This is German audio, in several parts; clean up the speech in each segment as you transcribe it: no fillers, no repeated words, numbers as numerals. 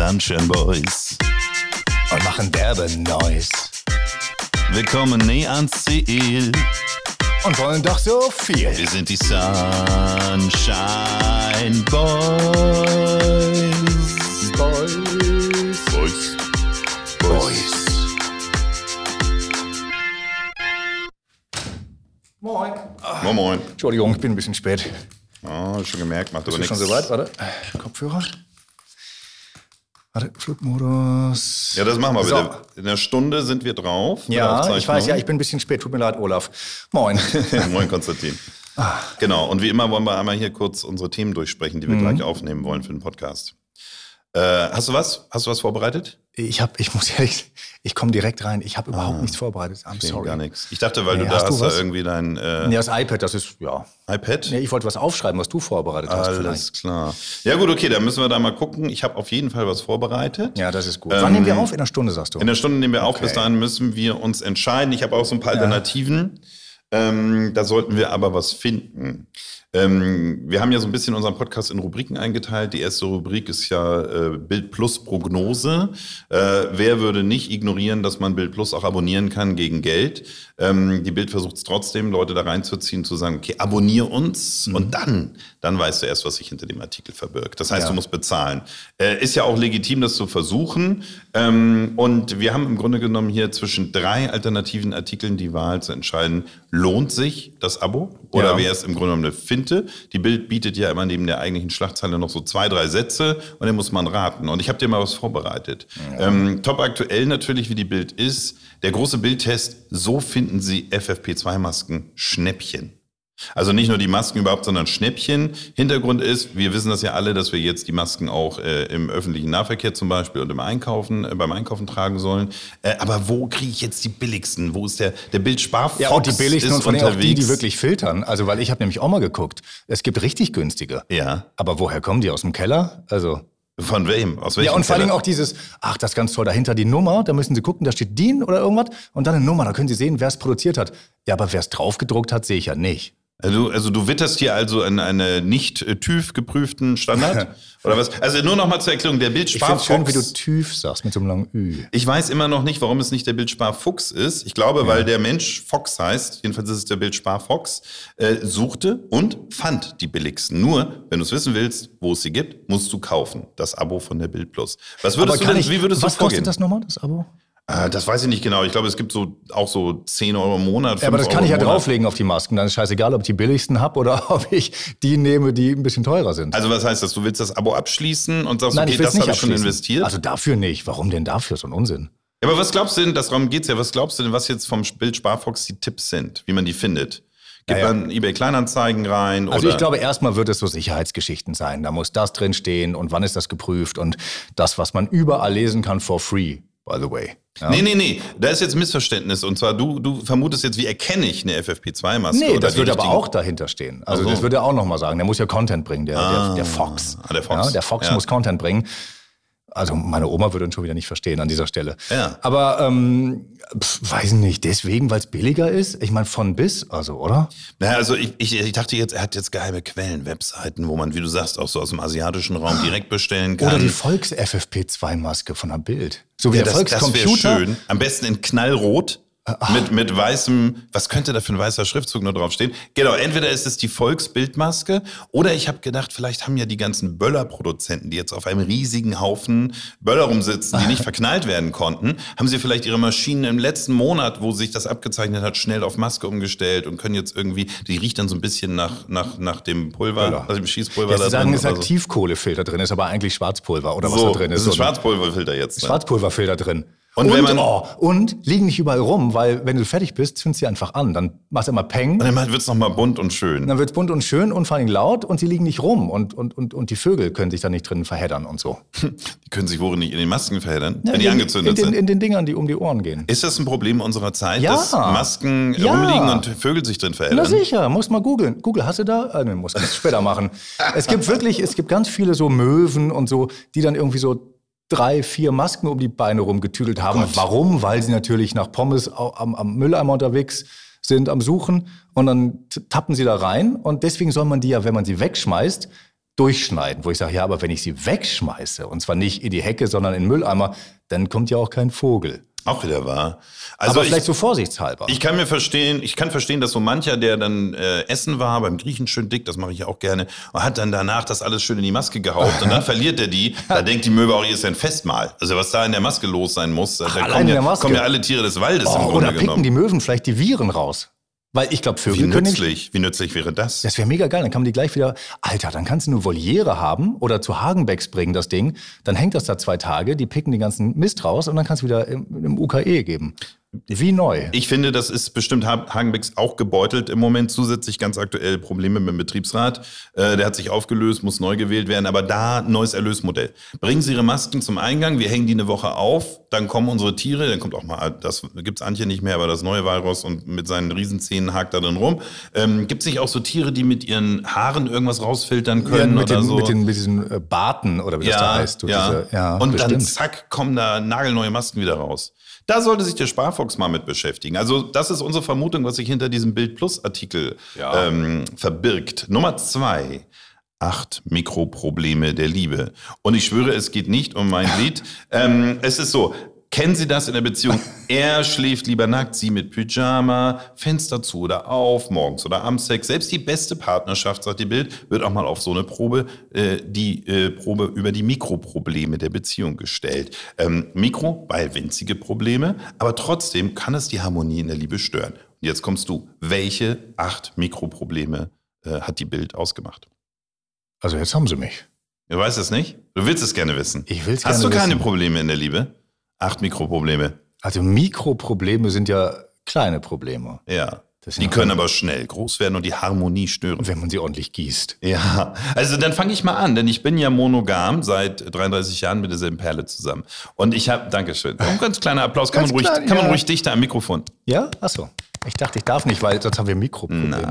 Sunshine Boys und machen derbe Noise. Wir kommen nie ans Ziel und wollen doch so viel. Wir sind die Sunshine Boys. Boys. Boys. Boys. Moin. Moin, moin. Entschuldigung, ich bin ein bisschen spät. Oh, schon gemerkt, macht aber Bist du nichts. schon soweit? Warte. Kopfhörer. Warte, Flugmodus. Ja, das machen wir So. bitte. In einer Stunde sind wir drauf. mit der Ja, ich Aufzeichnung. weiß, ja, ich bin ein bisschen spät. Tut mir leid, Olaf. Moin. Moin, Konstantin. Genau, und wie immer wollen wir einmal hier kurz unsere Themen durchsprechen, die wir gleich aufnehmen wollen für den Podcast. Hast du was? Hast du was vorbereitet? Ich muss ehrlich, ich komme direkt rein. Ich habe überhaupt nichts vorbereitet. I'm sorry. Gar nichts. Ich dachte, weil Nee, du da hast du hast da was? irgendwie dein Nee, das iPad, das ist, ja. iPad. Nee, ich wollte was aufschreiben, was du vorbereitet hast. Alles vielleicht. klar. Ja gut, okay, dann müssen wir da mal gucken. Ich habe auf jeden Fall was vorbereitet. Ja, das ist gut. Wann nehmen wir auf? In einer Stunde, sagst du? In der Stunde nehmen wir auf. Okay. Bis dahin müssen wir uns entscheiden. Ich habe auch so ein paar Alternativen. Da sollten wir aber was finden. Wir haben ja so ein bisschen unseren Podcast in Rubriken eingeteilt. Die erste Rubrik ist ja Bild Plus Prognose. Wer würde nicht ignorieren, dass man Bild Plus auch abonnieren kann gegen Geld? Die Bild versucht es trotzdem, Leute da reinzuziehen, zu sagen, okay, abonnier uns und dann weißt du erst, was sich hinter dem Artikel verbirgt. Das heißt, du musst bezahlen. Ist ja auch legitim, das zu versuchen. Und wir haben im Grunde genommen hier zwischen 3 alternativen Artikeln die Wahl zu entscheiden, lohnt sich das Abo oder wäre es im Grunde genommen eine Finte? Die Bild bietet ja immer neben der eigentlichen Schlagzeile noch so 2, 3 Sätze und dann muss man raten. Und ich habe dir mal was vorbereitet. Top aktuell natürlich, wie die Bild ist. Der große Bildtest, so finden Sie FFP2-Masken Schnäppchen. Also nicht nur die Masken überhaupt, sondern Schnäppchen. Hintergrund ist, wir wissen das ja alle, dass wir jetzt die Masken auch im öffentlichen Nahverkehr zum Beispiel und beim Einkaufen tragen sollen. Aber wo kriege ich jetzt die billigsten? Wo ist der Bildsparfox? Ja, und die billigsten ist und von denen auch die unterwegs. wirklich filtern. Also, weil ich habe nämlich auch mal geguckt. Es gibt richtig günstige. Ja. Aber woher kommen die? Aus dem Keller? Also. Von wem? Aus welchem Ja, und vor allem Keller? auch dieses, das ist ganz toll, dahinter die Nummer, da müssen Sie gucken, da steht DIN oder irgendwas und dann eine Nummer, da können Sie sehen, wer es produziert hat. Ja, aber wer es draufgedruckt hat, sehe ich ja nicht. Also du witterst hier also einen nicht TÜV geprüften Standard? Oder was? Also nur noch mal zur Erklärung, der Ich finde Bildsparfox. es schön, wie du TÜV sagst, mit so einem langen Ü. Ich weiß immer noch nicht, warum es nicht der Bildsparfuchs ist. Ich glaube, weil der Mensch Fox heißt, jedenfalls ist es der Bildsparfox, suchte und fand die billigsten. Nur, wenn du es wissen willst, wo es sie gibt, musst du kaufen. Das Abo von der Bild Plus. Was würdest du denn, wie würdest du was vorgehen? kostet das nochmal, das Abo? Das weiß ich nicht genau. Ich glaube, es gibt auch so 10 Euro im Monat. Ja, aber das 5 kann ich ja Euro im Monat. drauflegen auf die Masken. Dann ist scheißegal, ob ich die billigsten habe oder ob ich die nehme, die ein bisschen teurer sind. Also was heißt das? Du willst das Abo abschließen und sagst, Nein, okay, ich will es das nicht habe ich schon abschließen. investiert? Also dafür nicht. Warum denn dafür? So ein Unsinn. Ja, aber was glaubst du denn, darum geht's ja, was glaubst du denn, was jetzt vom Bildsparfox die Tipps sind, wie man die findet? Gibt man eBay Kleinanzeigen rein? Also oder? ich glaube, erstmal wird es so Sicherheitsgeschichten sein. Da muss das drin stehen und wann ist das geprüft und das, was man überall lesen kann, for free, by the way. Ja? Nee. Da ist jetzt ein Missverständnis. Und zwar, du vermutest jetzt, wie erkenne ich eine FFP2-Maske? Nee, oder das die würde aber richtigen- auch dahinter stehen. Also Ach so. das würde er auch nochmal sagen. Der muss ja Content bringen, der Fox. der Fox. Ja, der Fox Ja. muss Content bringen. Also meine Oma würde ihn schon wieder nicht verstehen an dieser Stelle. Ja. Aber weiß nicht, deswegen, weil es billiger ist? Ich meine, von bis, also, oder? Naja, also ich dachte jetzt, er hat jetzt geheime Quellen, Webseiten, wo man, wie du sagst, auch so aus dem asiatischen Raum direkt bestellen kann. Oder die Volks-FFP2-Maske von der Bild. So wie ja, der das wäre Volkscomputer. schön. Am besten in knallrot. Mit weißem, was könnte da für ein weißer Schriftzug nur draufstehen? Genau, entweder ist es die Volksbildmaske oder ich habe gedacht, vielleicht haben ja die ganzen Böller-Produzenten, die jetzt auf einem riesigen Haufen Böller rumsitzen, die nicht verknallt werden konnten, haben sie vielleicht ihre Maschinen im letzten Monat, wo sich das abgezeichnet hat, schnell auf Maske umgestellt und können jetzt irgendwie, die riecht dann so ein bisschen nach dem Pulver, nach dem Schießpulver Ja, da Sie sagen, drin. es ist oder so. Aktivkohlefilter drin, ist aber eigentlich Schwarzpulver oder was So, da drin das ist. ist ein So ein Schwarzpulverfilter jetzt. Ne? Schwarzpulverfilter drin. Und wenn man- und liegen nicht überall rum, weil wenn du fertig bist, zündest sie einfach an. Dann machst du immer Peng, Und dann wird's nochmal bunt und schön. dann wird's bunt und schön und vor allem laut und sie liegen nicht rum und die Vögel können sich da nicht drin verheddern und so. Die können sich wohl nicht in den Masken verheddern, wenn die angezündet sind. In den Dingern, die um die Ohren gehen. Ist das ein Problem unserer Zeit, Ja. dass Masken Ja. rumliegen und Vögel sich drin Na verändern? sicher, muss mal googeln. Google, hast du da? Ne, muss ich später machen. Es gibt ganz viele so Möwen und so, die dann irgendwie so 3, 4 Masken um die Beine rumgetüdelt haben. Gott. Warum? Weil sie natürlich nach Pommes am Mülleimer unterwegs sind, am Suchen. Und dann tappen sie da rein. Und deswegen soll man die ja, wenn man sie wegschmeißt, durchschneiden, wo ich sage, ja, aber wenn ich sie wegschmeiße, und zwar nicht in die Hecke, sondern in den Mülleimer, dann kommt ja auch kein Vogel. Auch wieder wahr. Also aber vielleicht so vorsichtshalber. Ich kann verstehen, dass so mancher, der dann essen war, beim Griechen schön dick, das mache ich ja auch gerne, und hat dann danach das alles schön in die Maske gehaucht und dann verliert er die. Da denkt die Möwe auch, hier ist ein Festmahl. Also was da in der Maske los sein muss, da kommen ja alle Tiere des Waldes im Grunde oder picken genommen. die Möwen vielleicht die Viren raus. Weil ich glaube, Vögel können nicht. Wie nützlich wäre das? Das wäre mega geil. Dann kann man die gleich wieder, Alter, dann kannst du eine Voliere haben oder zu Hagenbecks bringen, das Ding. Dann hängt das da 2 Tage, die picken den ganzen Mist raus und dann kannst du wieder im UKE geben. Wie neu. Ich finde, das ist bestimmt Hagenbecks auch gebeutelt im Moment. Zusätzlich ganz aktuell Probleme mit dem Betriebsrat. Der hat sich aufgelöst, muss neu gewählt werden. Aber da neues Erlösmodell. Bringen Sie Ihre Masken zum Eingang, wir hängen die eine Woche auf, dann kommen unsere Tiere, dann kommt auch mal, das gibt's Antje nicht mehr, aber das neue Walross und mit seinen Riesenzähnen hakt da drin rum. Gibt es nicht auch so Tiere, die mit ihren Haaren irgendwas rausfiltern können oder so? Mit diesen Barten oder wie das da heißt. Und bestimmt. dann zack, kommen da nagelneue Masken wieder raus. Da sollte sich der Sparfuchs mal mit beschäftigen. Also das ist unsere Vermutung, was sich hinter diesem Bild-Plus-Artikel verbirgt. Nummer 2. 8 Mikroprobleme der Liebe. Und ich schwöre, es geht nicht um mein Lied. Es ist so, kennen Sie das in der Beziehung? Er schläft lieber nackt, sie mit Pyjama, Fenster zu oder auf, morgens oder am Sex. Selbst die beste Partnerschaft, sagt die Bild, wird auch mal auf so eine Probe, die Probe über die Mikroprobleme der Beziehung gestellt. Mikro, weil winzige Probleme, aber trotzdem kann es die Harmonie in der Liebe stören. Und jetzt kommst du. Welche 8 Mikroprobleme hat die Bild ausgemacht? Also jetzt haben sie mich. Du weißt es nicht? Du willst es gerne wissen. Ich will es gerne wissen. Hast du keine Probleme in der Liebe? 8 Mikroprobleme. Also Mikroprobleme sind ja kleine Probleme. Ja. Die können aber schnell groß werden und die Harmonie stören. Wenn man sie ordentlich gießt. Ja, also dann fange ich mal an, denn ich bin ja monogam seit 33 Jahren mit derselben Perle zusammen. Und ich habe, Dankeschön, ein ganz kleiner Applaus, kann man ruhig dichter am Mikrofon. Ja, achso. Ich dachte, ich darf nicht, weil sonst haben wir Mikroprobleme.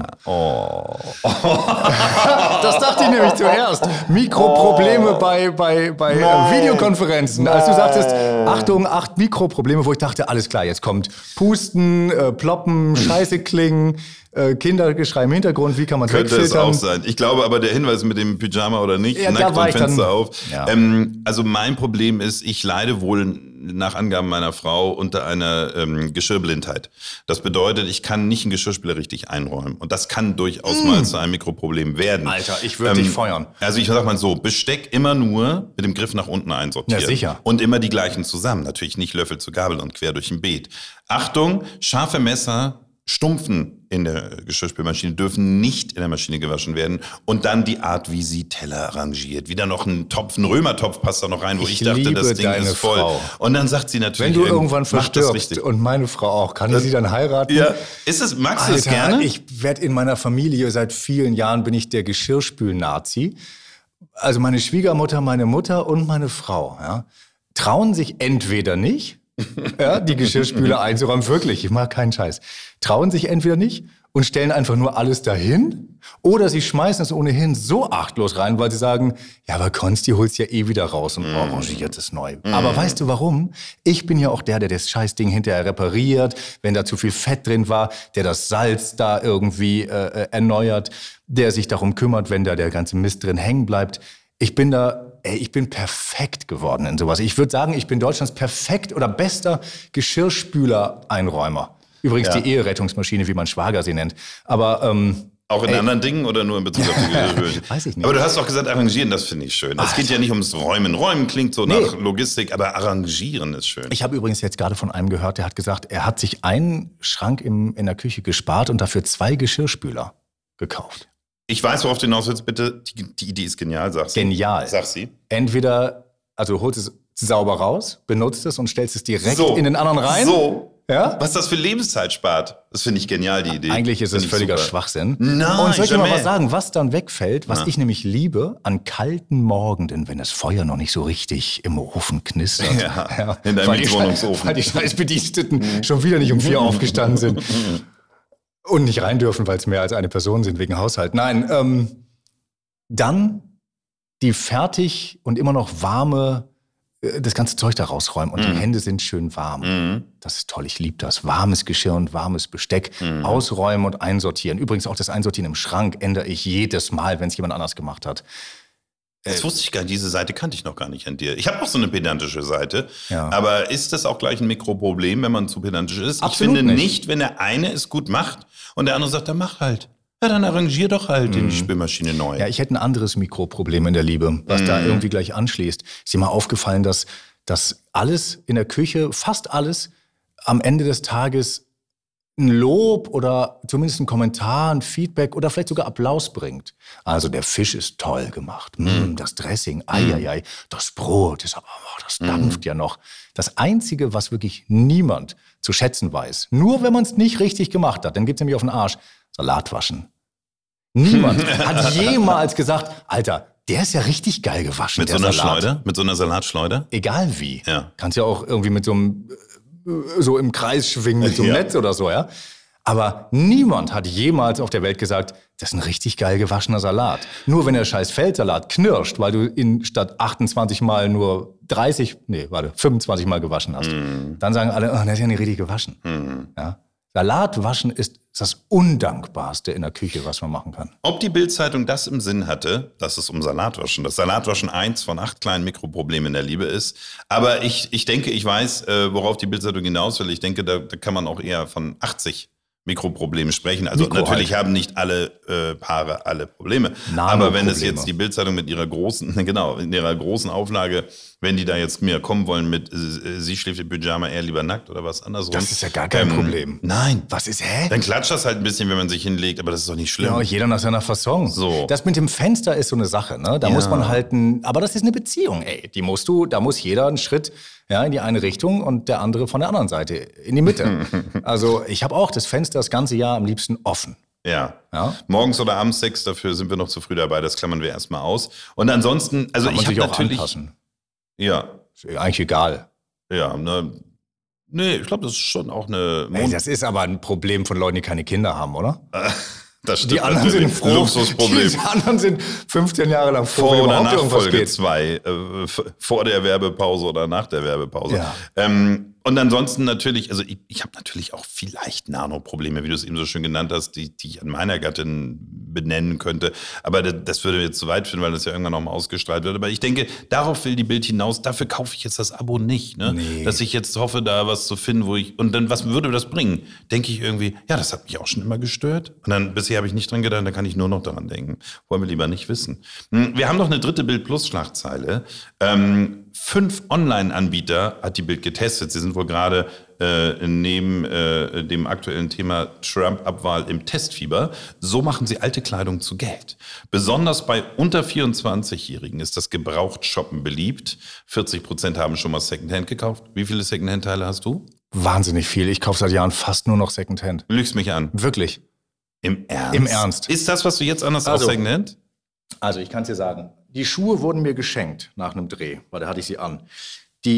Das dachte ich nämlich zuerst. Mikroprobleme bei Videokonferenzen. Als du sagtest, Achtung, 8 Mikroprobleme, wo ich dachte, alles klar, jetzt kommt Pusten, Ploppen, Scheiße klingen, Kindergeschrei im Hintergrund, wie kann man es wegfiltern? Könnte es auch sein. Ich glaube aber, der Hinweis mit dem Pyjama oder nicht, nackt und Fenster auf. Ja. Also mein Problem ist, ich leide wohl nach Angaben meiner Frau unter einer Geschirrblindheit. Das bedeutet, ich kann nicht einen Geschirrspüler richtig einräumen. Und das kann durchaus mal zu einem Mikroproblem werden. Alter, ich würde dich feuern. Also ich sag mal so, Besteck immer nur mit dem Griff nach unten einsortieren. Ja, sicher. Und immer die gleichen zusammen. Natürlich nicht Löffel zu Gabel und quer durch ein Beet. Achtung, scharfe Messer, Stumpfen in der Geschirrspülmaschine dürfen nicht in der Maschine gewaschen werden. Und dann die Art, wie sie Teller arrangiert. Wieder noch ein Römertopf passt da noch rein, wo ich dachte, das Ding ist voll. Frau. Und dann sagt sie natürlich, wenn du irgendwann verstirbst und meine Frau auch, kann ich sie dann heiraten? Ja. Magst du das gerne? Ich werde in meiner Familie, seit vielen Jahren bin ich der Geschirrspül-Nazi. Also meine Schwiegermutter, meine Mutter und meine Frau, trauen sich entweder nicht, die Geschirrspüler einzuräumen, wirklich, ich mag keinen Scheiß. Trauen sich entweder nicht und stellen einfach nur alles dahin, oder sie schmeißen es ohnehin so achtlos rein, weil sie sagen, ja, aber Konsti holst ja eh wieder raus und arrangiert es neu. Aber weißt du warum? Ich bin ja auch der das Scheißding hinterher repariert, wenn da zu viel Fett drin war, der das Salz da irgendwie erneuert, der sich darum kümmert, wenn da der ganze Mist drin hängen bleibt. Ich bin perfekt geworden in sowas. Ich würde sagen, ich bin Deutschlands perfekt oder bester Geschirrspüler-Einräumer. Übrigens die Eherettungsmaschine, wie mein Schwager sie nennt. Aber auch in anderen Dingen oder nur in Bezug auf die Geschirrspüler? Weiß ich nicht. Aber du hast doch gesagt, arrangieren, das finde ich schön. Es geht ja nicht ums Räumen. Räumen klingt so nach Logistik, aber arrangieren ist schön. Ich habe übrigens jetzt gerade von einem gehört, der hat gesagt, er hat sich einen Schrank in der Küche gespart und dafür 2 Geschirrspüler gekauft. Ich weiß, worauf du hinaus willst, bitte. Die Idee ist genial, sagst du. Genial. Sag sie. Entweder, also holst es sauber raus, benutzt es und stellst es direkt in den anderen rein. So. Ja? Was das für Lebenszeit spart. Das finde ich genial, die Idee. Eigentlich ist es völliger Schwachsinn. Nein, und soll ich dir mal was sagen, was dann wegfällt, was ich nämlich liebe, an kalten Morgenden, wenn das Feuer noch nicht so richtig im Ofen knistert. In deinem Mietwohnungsofen. Weil die scheiß Bediensteten schon wieder nicht um 4 aufgestanden sind. Und nicht rein dürfen, weil es mehr als eine Person sind wegen Haushalt. Nein, dann die fertig und immer noch warme, das ganze Zeug da rausräumen und die Hände sind schön warm. Das ist toll, ich liebe das. Warmes Geschirr und warmes Besteck ausräumen und einsortieren. Übrigens auch das Einsortieren im Schrank ändere ich jedes Mal, wenn es jemand anders gemacht hat. Das wusste ich gar nicht, diese Seite kannte ich noch gar nicht an dir. Ich habe auch so eine pedantische Seite, Ja. aber ist das auch gleich ein Mikroproblem, wenn man zu pedantisch ist? Absolut ich finde nicht. nicht, wenn der eine es gut macht und der andere sagt, dann mach halt. Ja, dann arrangier doch halt die Spülmaschine neu. Ja, ich hätte ein anderes Mikroproblem in der Liebe, was da irgendwie gleich anschließt. Ist dir mal aufgefallen, dass alles in der Küche, fast alles, am Ende des Tages ein Lob oder zumindest ein Kommentar, ein Feedback oder vielleicht sogar Applaus bringt. Also der Fisch ist toll gemacht. Das Dressing, ei. Das Brot, das dampft ja noch. Das Einzige, was wirklich niemand zu schätzen weiß, nur wenn man es nicht richtig gemacht hat, dann gibt's nämlich auf den Arsch, Salat waschen. Niemand hat jemals gesagt, Alter, der ist ja richtig geil gewaschen, Mit der so einer Salat. Schleuder? Mit so einer Salatschleuder? Egal wie. Ja. Kannst ja auch irgendwie mit so einem, so im Kreis schwingen mit so einem Ja. Netz oder so, ja. Aber niemand hat jemals auf der Welt gesagt, das ist ein richtig geil gewaschener Salat. Nur wenn der scheiß Feldsalat knirscht, weil du ihn statt 28 Mal nur 25 Mal gewaschen hast. Dann sagen alle, oh, der ist ja nicht richtig gewaschen. Ja? Salat waschen ist das Undankbarste in der Küche, was man machen kann. Ob die Bild-Zeitung das im Sinn hatte, dass es um Salatwaschen, dass Salatwaschen 1 von 8 kleinen Mikroproblemen in der Liebe ist. Aber ich denke, ich weiß, worauf die Bild-Zeitung hinaus will. Ich denke, da kann man auch eher von 80 Mikroprobleme sprechen. Also Mikro natürlich halt. haben nicht alle Paare alle Probleme. Nano-Probleme. Aber wenn es jetzt die Bild-Zeitung mit ihrer großen, genau, in ihrer großen Auflage, wenn die da jetzt mir kommen wollen mit sie schläft im Pyjama, er lieber nackt oder was andersrum. Das ist ja gar kein Problem. Nein. Was ist, hä? Dann klatscht das halt ein bisschen, wenn man sich hinlegt, aber das ist doch nicht schlimm. Ja, jeder nach seiner Fasson. So. Das mit dem Fenster ist so eine Sache, ne? Da muss man halten, aber das ist eine Beziehung, ey. Da muss jeder einen Schritt in die eine Richtung und der andere von der anderen Seite, in die Mitte. Also ich habe auch das Fenster das ganze Jahr am liebsten offen. Ja. Ja. Morgens oder abends Sex, dafür sind wir noch zu früh dabei, das klammern wir erstmal aus. Und ansonsten, also Kann man ich habe sich auch natürlich. anpassen. Ja, Ist eigentlich egal. ja, ne. Nee, ich glaube, das ist schon auch eine Ey, das ist aber ein Problem von Leuten, die keine Kinder haben, oder? das stimmt Die anderen sind natürlich. froh. Luxusproblem. Die anderen sind 15 Jahre lang froh, Vor wenn oder überhaupt nach irgendwas Folge geht. 2, vor der Werbepause oder nach der Werbepause. Ja. Und ansonsten natürlich, also ich habe natürlich auch vielleicht Nano-Probleme, wie du es eben so schön genannt hast, die ich an meiner Gattin benennen könnte. Aber das würde jetzt zu weit führen, weil das ja irgendwann nochmal ausgestrahlt wird. Aber ich denke, darauf will die Bild hinaus. Dafür kaufe ich jetzt das Abo nicht. Ne? Nee. Dass ich jetzt hoffe, da was zu finden, und dann, was würde das bringen? Denke ich irgendwie, ja, das hat mich auch schon immer gestört. Und dann, bisher habe ich nicht dran gedacht, da kann ich nur noch daran denken. Wollen wir lieber nicht wissen. Wir haben noch eine dritte Bild-Plus-Schlagzeile. 5 Online-Anbieter hat die Bild getestet. Sie sind wohl gerade neben dem aktuellen Thema Trump-Abwahl im Testfieber. So machen sie alte Kleidung zu Geld. Besonders bei unter 24-Jährigen ist das Gebraucht-Shoppen beliebt. 40% haben schon mal Secondhand gekauft. Wie viele Secondhand-Teile hast du? Wahnsinnig viel. Ich kaufe seit Jahren fast nur noch Secondhand. Du lügst mich an. Wirklich. Im Ernst? Im Ernst. Ist das, was du jetzt anders Also- aus Secondhand? Also ich kann es dir sagen, die Schuhe wurden mir geschenkt nach einem Dreh, weil da hatte ich sie an. Die,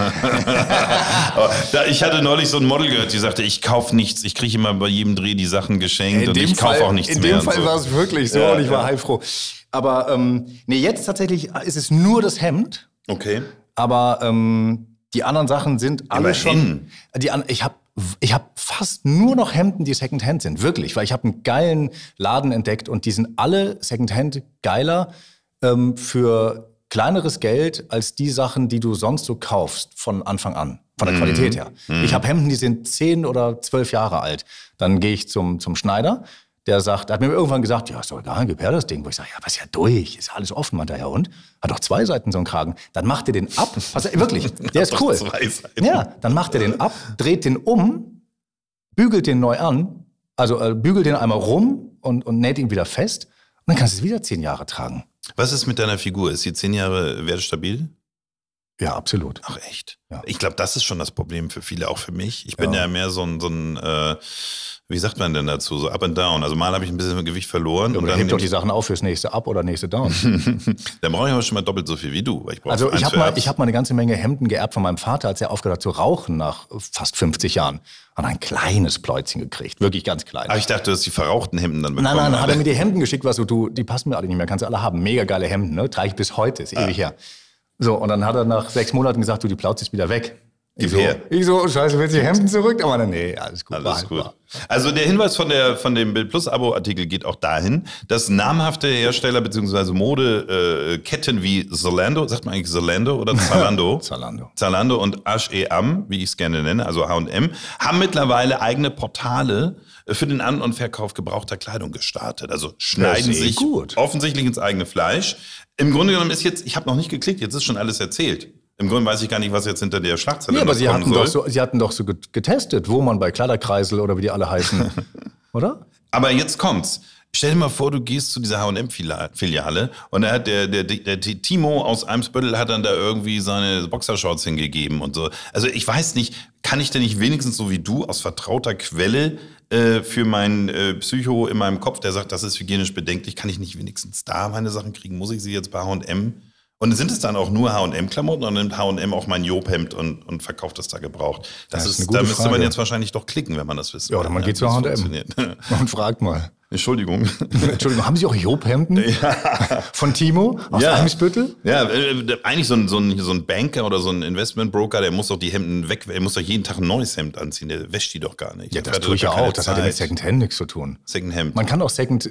Ich hatte neulich so ein Model gehört, die sagte, ich kaufe nichts. Ich kriege immer bei jedem Dreh die Sachen geschenkt und ich kaufe auch nichts in mehr. dem und Fall so. war es wirklich so Ja, und ich war ja. heilfroh. Aber nee, jetzt tatsächlich ist es nur das Hemd, Okay. aber die anderen Sachen sind alle Immerhin. schon. Ich hab fast nur noch Hemden, die Secondhand sind, wirklich, weil ich habe einen geilen Laden entdeckt und die sind alle Secondhand geiler für kleineres Geld als die Sachen, die du sonst so kaufst von Anfang an, von der Qualität her. Ich habe Hemden, die sind 10 oder 12 Jahre alt. Dann gehe ich zum Schneider, der hat mir irgendwann gesagt, ja, ist doch egal, gib her das Ding. Wo ich sage, ja, aber ist ja durch, ist ja alles offen, meint er, ja und? Hat doch 2 Seiten so einen Kragen. Dann macht er den ab, wirklich, der ist Doch cool. 2 Seiten. Ja, dann macht er den ab, dreht den um, bügelt den neu an, also bügelt den einmal rum und näht ihn wieder fest. Und dann kannst du es wieder 10 Jahre tragen. Was ist mit deiner Figur? Ist sie 10 Jahre wertstabil? Ja, absolut. Ach echt? Ja. Ich glaube, das ist schon das Problem für viele, auch für mich. Ich bin Ja. ja mehr so ein wie sagt man denn dazu, so up and down. Also mal habe ich ein bisschen Gewicht verloren. Ja, und aber dann hebt doch die Sachen auf fürs nächste Up oder nächste Down. dann brauche ich aber schon mal doppelt so viel wie du. Weil ich brauche Also ich eins habe für Herbst. mal eine ganze Menge Hemden geerbt von meinem Vater, als er aufgehört hat zu rauchen nach fast 50 Jahren. Hat ein kleines Pläuzchen gekriegt, wirklich ganz klein. Aber ich dachte, du hast die verrauchten Hemden dann bekommen. Nein, hat er mir die Hemden geschickt, was du, die passen mir alle nicht mehr, kannst du alle haben. Mega geile Hemden, ne? Trage ich bis heute, ist ewig her. So, und dann hat er nach 6 Monaten gesagt, du, die Plauze ist wieder weg. Ich so, scheiße, willst du die Hemden zurück? Aber nee, alles gut. Alles gut. Also der Hinweis von dem Bild Plus Abo-Artikel geht auch dahin, dass namhafte Hersteller bzw. Modeketten wie Zalando, sagt man eigentlich Zalando oder Zalando? Zalando und H&M, wie ich es gerne nenne, also H&M, haben mittlerweile eigene Portale für den An- und Verkauf gebrauchter Kleidung gestartet. Also schneiden sich offensichtlich ins eigene Fleisch. Im Grunde genommen ist jetzt, ich habe noch nicht geklickt, jetzt ist schon alles erzählt. Im Grunde weiß ich gar nicht, was jetzt hinter der Schlagzeile aber Sie hatten doch so getestet, wo man bei Kleiderkreisel oder wie die alle heißen, oder? Aber jetzt kommt's. Stell dir mal vor, du gehst zu dieser H&M-Filiale und da hat der Timo aus Eimsbüttel hat dann da irgendwie seine Boxershorts hingegeben und so. Also ich weiß nicht, kann ich denn nicht wenigstens so wie du aus vertrauter Quelle für mein Psycho in meinem Kopf, der sagt, das ist hygienisch bedenklich, kann ich nicht wenigstens da meine Sachen kriegen? Muss ich sie jetzt bei H&M? Und sind es dann auch nur H&M-Klamotten oder nimmt H&M auch mein Job-Hemd und verkauft das da gebraucht? Da müsste man jetzt wahrscheinlich doch klicken, wenn man das wissen will. Ja, oder man geht zu H&M und fragt mal. Entschuldigung, haben Sie auch Job-Hemden? Ja. Von Timo aus Eimsbüttel? Ja, eigentlich so ein Banker oder so ein Investmentbroker, der muss doch die Hemden er muss doch jeden Tag ein neues Hemd anziehen, der wäscht die doch gar nicht. Ja, das tue ich ja auch, das hat ja mit Secondhand nichts zu tun. Secondhand. Man kann auch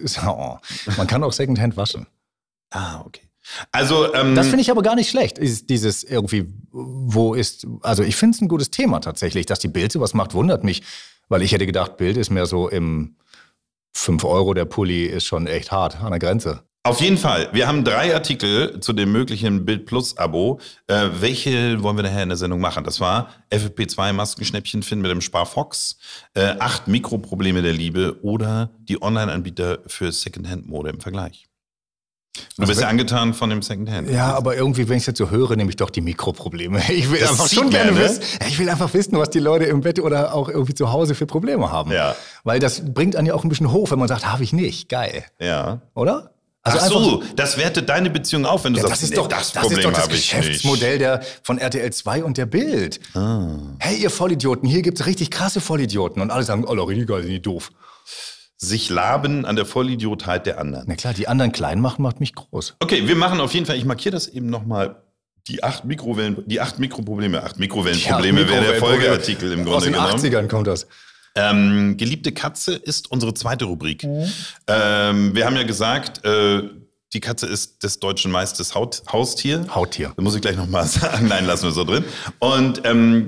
Secondhand waschen. Ah, okay. Also, das finde ich aber gar nicht schlecht. Dieses irgendwie, also ich finde es ein gutes Thema tatsächlich. Dass die Bild sowas macht, wundert mich. Weil ich hätte gedacht, Bild ist mehr so im 5 €, der Pulli ist schon echt hart an der Grenze. Auf jeden Fall. Wir haben 3 Artikel zu dem möglichen Bild Plus Abo. Welche wollen wir nachher in der Sendung machen? Das war FFP2 Maskenschnäppchen finden mit dem Sparfox, 8 Mikroprobleme der Liebe oder die Online-Anbieter für Secondhand-Mode im Vergleich. Du bist ja angetan von dem Secondhand. Ja, aber irgendwie, wenn ich es jetzt so höre, nehme ich doch die Mikroprobleme. Ich will einfach schon gerne wissen. Ich will einfach wissen, was die Leute im Bett oder auch irgendwie zu Hause für Probleme haben. Ja. Weil das bringt einen ja auch ein bisschen hoch, wenn man sagt, habe ich nicht. Geil. Ja. Oder? Also ach so, das wertet deine Beziehung auf, wenn du sagst, das ist doch das Geschäftsmodell von RTL 2 und der Bild. Hey, ihr Vollidioten, hier gibt's richtig krasse Vollidioten. Und alle sagen, oh, richtig geil, sind die doof. Sich laben an der Vollidiotheit der anderen. Na klar, die anderen klein machen, macht mich groß. Okay, wir machen auf jeden Fall, ich markiere das eben nochmal, die 8 Mikroprobleme. 8 Mikrowellenprobleme wäre der Folgeartikel im Grunde genommen. Aus den 80ern kommt das. Geliebte Katze ist unsere zweite Rubrik. Wir haben ja gesagt, die Katze ist des deutschen Meisters Haustier. Da muss ich gleich nochmal sagen, nein, lassen wir so drin. Und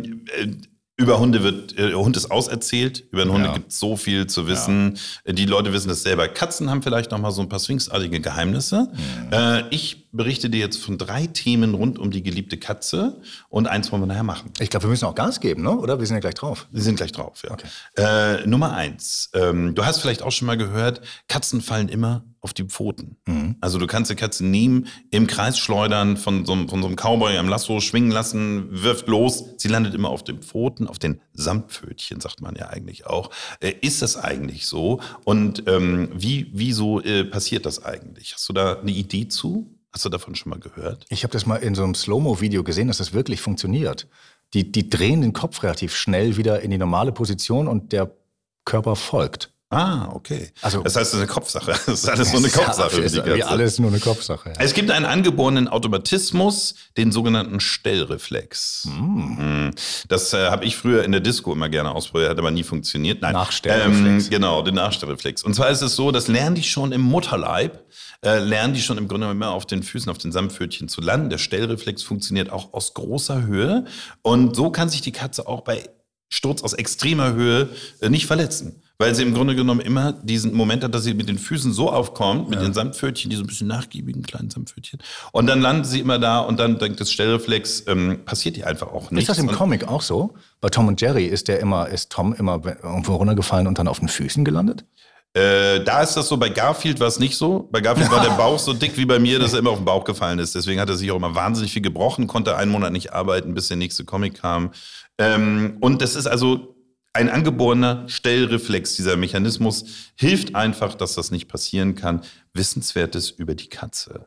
über Hunde Hund ist auserzählt. Über den Hunde gibt es so viel zu wissen. Ja. Die Leute wissen das selber. Katzen haben vielleicht noch mal so ein paar sphinxartige Geheimnisse. Ich berichte dir jetzt von 3 Themen rund um die geliebte Katze und eins wollen wir nachher machen. Ich glaube, wir müssen auch Gas geben, ne? Oder? Wir sind ja gleich drauf. Wir sind gleich drauf, ja. Okay. Nummer 1. Du hast vielleicht auch schon mal gehört, Katzen fallen immer auf die Pfoten. Also du kannst die Katze nie im Kreis schleudern, von so einem Cowboy am Lasso schwingen lassen, wirft los. Sie landet immer auf den Pfoten, auf den Samtpfötchen, sagt man ja eigentlich auch. Ist das eigentlich so? Und wieso passiert das eigentlich? Hast du da eine Idee zu? Hast du davon schon mal gehört? Ich habe das mal in so einem Slow-Mo-Video gesehen, dass das wirklich funktioniert. Die drehen den Kopf relativ schnell wieder in die normale Position und der Körper folgt. Ah, okay. Also, das heißt, das ist eine Kopfsache. Das ist alles nur eine Kopfsache. Das ist wie alles nur eine Kopfsache. Ja. Es gibt einen angeborenen Automatismus, den sogenannten Stellreflex. Das habe ich früher in der Disco immer gerne ausprobiert, hat aber nie funktioniert. Nein. Nachstellreflex. Genau, den Nachstellreflex. Und zwar ist es so, das lernen die schon im Mutterleib, lernen die schon im Grunde immer auf den Füßen, auf den Samtpfötchen zu landen. Der Stellreflex funktioniert auch aus großer Höhe. Und so kann sich die Katze auch bei Sturz aus extremer Höhe nicht verletzen. Weil sie im Grunde genommen immer diesen Moment hat, dass sie mit den Füßen so aufkommt, mit den Samtpfötchen, die so ein bisschen nachgiebigen kleinen Samtpfötchen. Und dann landet sie immer da und dann denkt das Stellreflex, passiert ihr einfach auch nichts. Ist das im Comic auch so? Bei Tom und Jerry ist Tom immer irgendwo runtergefallen und dann auf den Füßen gelandet? Da ist das so, bei Garfield war es nicht so. Bei Garfield war der Bauch so dick wie bei mir, dass er immer auf den Bauch gefallen ist. Deswegen hat er sich auch immer wahnsinnig viel gebrochen, konnte einen Monat nicht arbeiten, bis der nächste Comic kam. Und das ist also ein angeborener Stellreflex. Dieser Mechanismus hilft einfach, dass das nicht passieren kann. Wissenswertes über die Katze.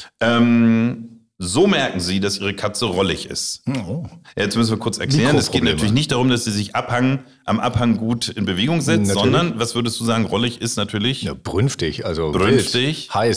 So merken sie, dass ihre Katze rollig ist. Oh. Jetzt müssen wir kurz erklären. Es geht natürlich nicht darum, dass sie sich am Abhang gut in Bewegung setzt, sondern, was würdest du sagen, rollig ist natürlich? Ja, brünftig, also brünftig. Heiß.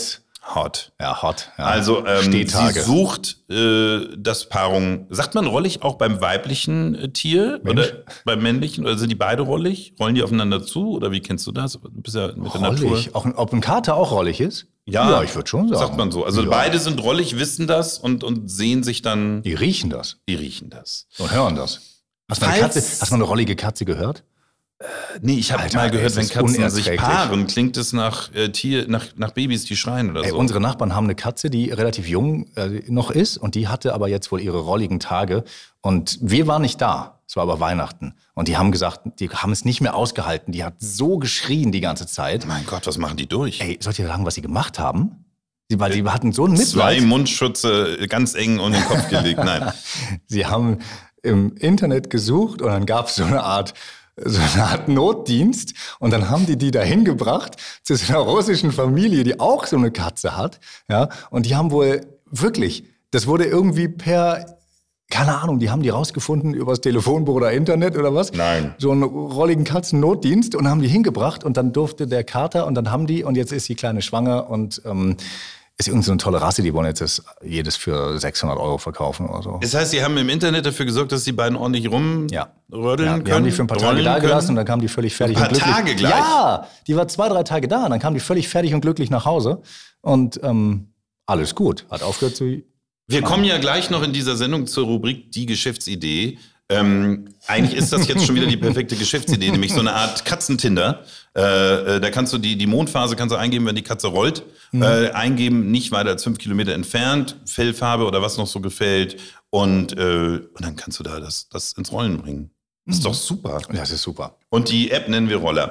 Hot. Ja, hot. Ja. Also sie Stehtage. sucht das Paarung, sagt man rollig auch beim weiblichen Tier Mensch. oder beim männlichen? Oder sind die beide rollig? Rollen die aufeinander zu oder wie kennst du das? Du bist ja mit der Natur. Rollig. Auch, ob ein Kater auch rollig ist? Ja, ich würde schon sagen. Sagt man so. Also ja. beide sind rollig, wissen das und sehen sich dann. Die riechen das Die riechen das. und hören das. Hast du eine rollige Katze gehört? Nee, ich habe Alter, mal gehört, es wenn ist Katzen sich unerträglich. paaren, klingt es nach Babys, die schreien oder Ey, so. unsere Nachbarn haben eine Katze, die relativ jung noch ist und die hatte aber jetzt wohl ihre rolligen Tage und wir waren nicht da. Es war aber Weihnachten und die haben gesagt, die haben es nicht mehr ausgehalten. Die hat so geschrien die ganze Zeit. Mein Gott, was machen die durch? Ey, soll ich dir sagen, was sie gemacht haben? Die hatten so ein Zwei Mitleid. Mundschütze ganz eng um den Kopf gelegt. Nein. Sie haben im Internet gesucht und dann gab es so eine Art Notdienst und dann haben die dahin gebracht zu so einer russischen Familie, die auch so eine Katze hat, ja, und die haben wohl wirklich, das wurde irgendwie keine Ahnung, die haben die rausgefunden übers Telefonbuch oder Internet oder was? Nein. So einen rolligen Katzen-Notdienst und haben die hingebracht und dann durfte der Kater und dann haben die und jetzt ist die Kleine schwanger und ist irgend so eine tolle Rasse, die wollen jetzt jedes für 600 € verkaufen oder so. Das heißt, sie haben im Internet dafür gesorgt, dass die beiden ordentlich rumrödeln können? Wir haben die für ein paar Tage da gelassen und dann kam die völlig fertig Ein und paar glücklich. Tage gleich? Ja, die war 2-3 Tage da und dann kam die völlig fertig und glücklich nach Hause und alles gut. Hat aufgehört zu... Wir kommen ja gleich noch in dieser Sendung zur Rubrik Die Geschäftsidee. Eigentlich ist das jetzt schon wieder die perfekte Geschäftsidee, nämlich so eine Art Katzentinder. Da kannst du die Mondphase kannst du eingeben, wenn die Katze rollt. Eingeben, nicht weiter als 5 Kilometer entfernt, Fellfarbe oder was noch so gefällt. Und dann kannst du da das ins Rollen bringen. Das ist doch super. Das ist super. Und die App nennen wir Roller.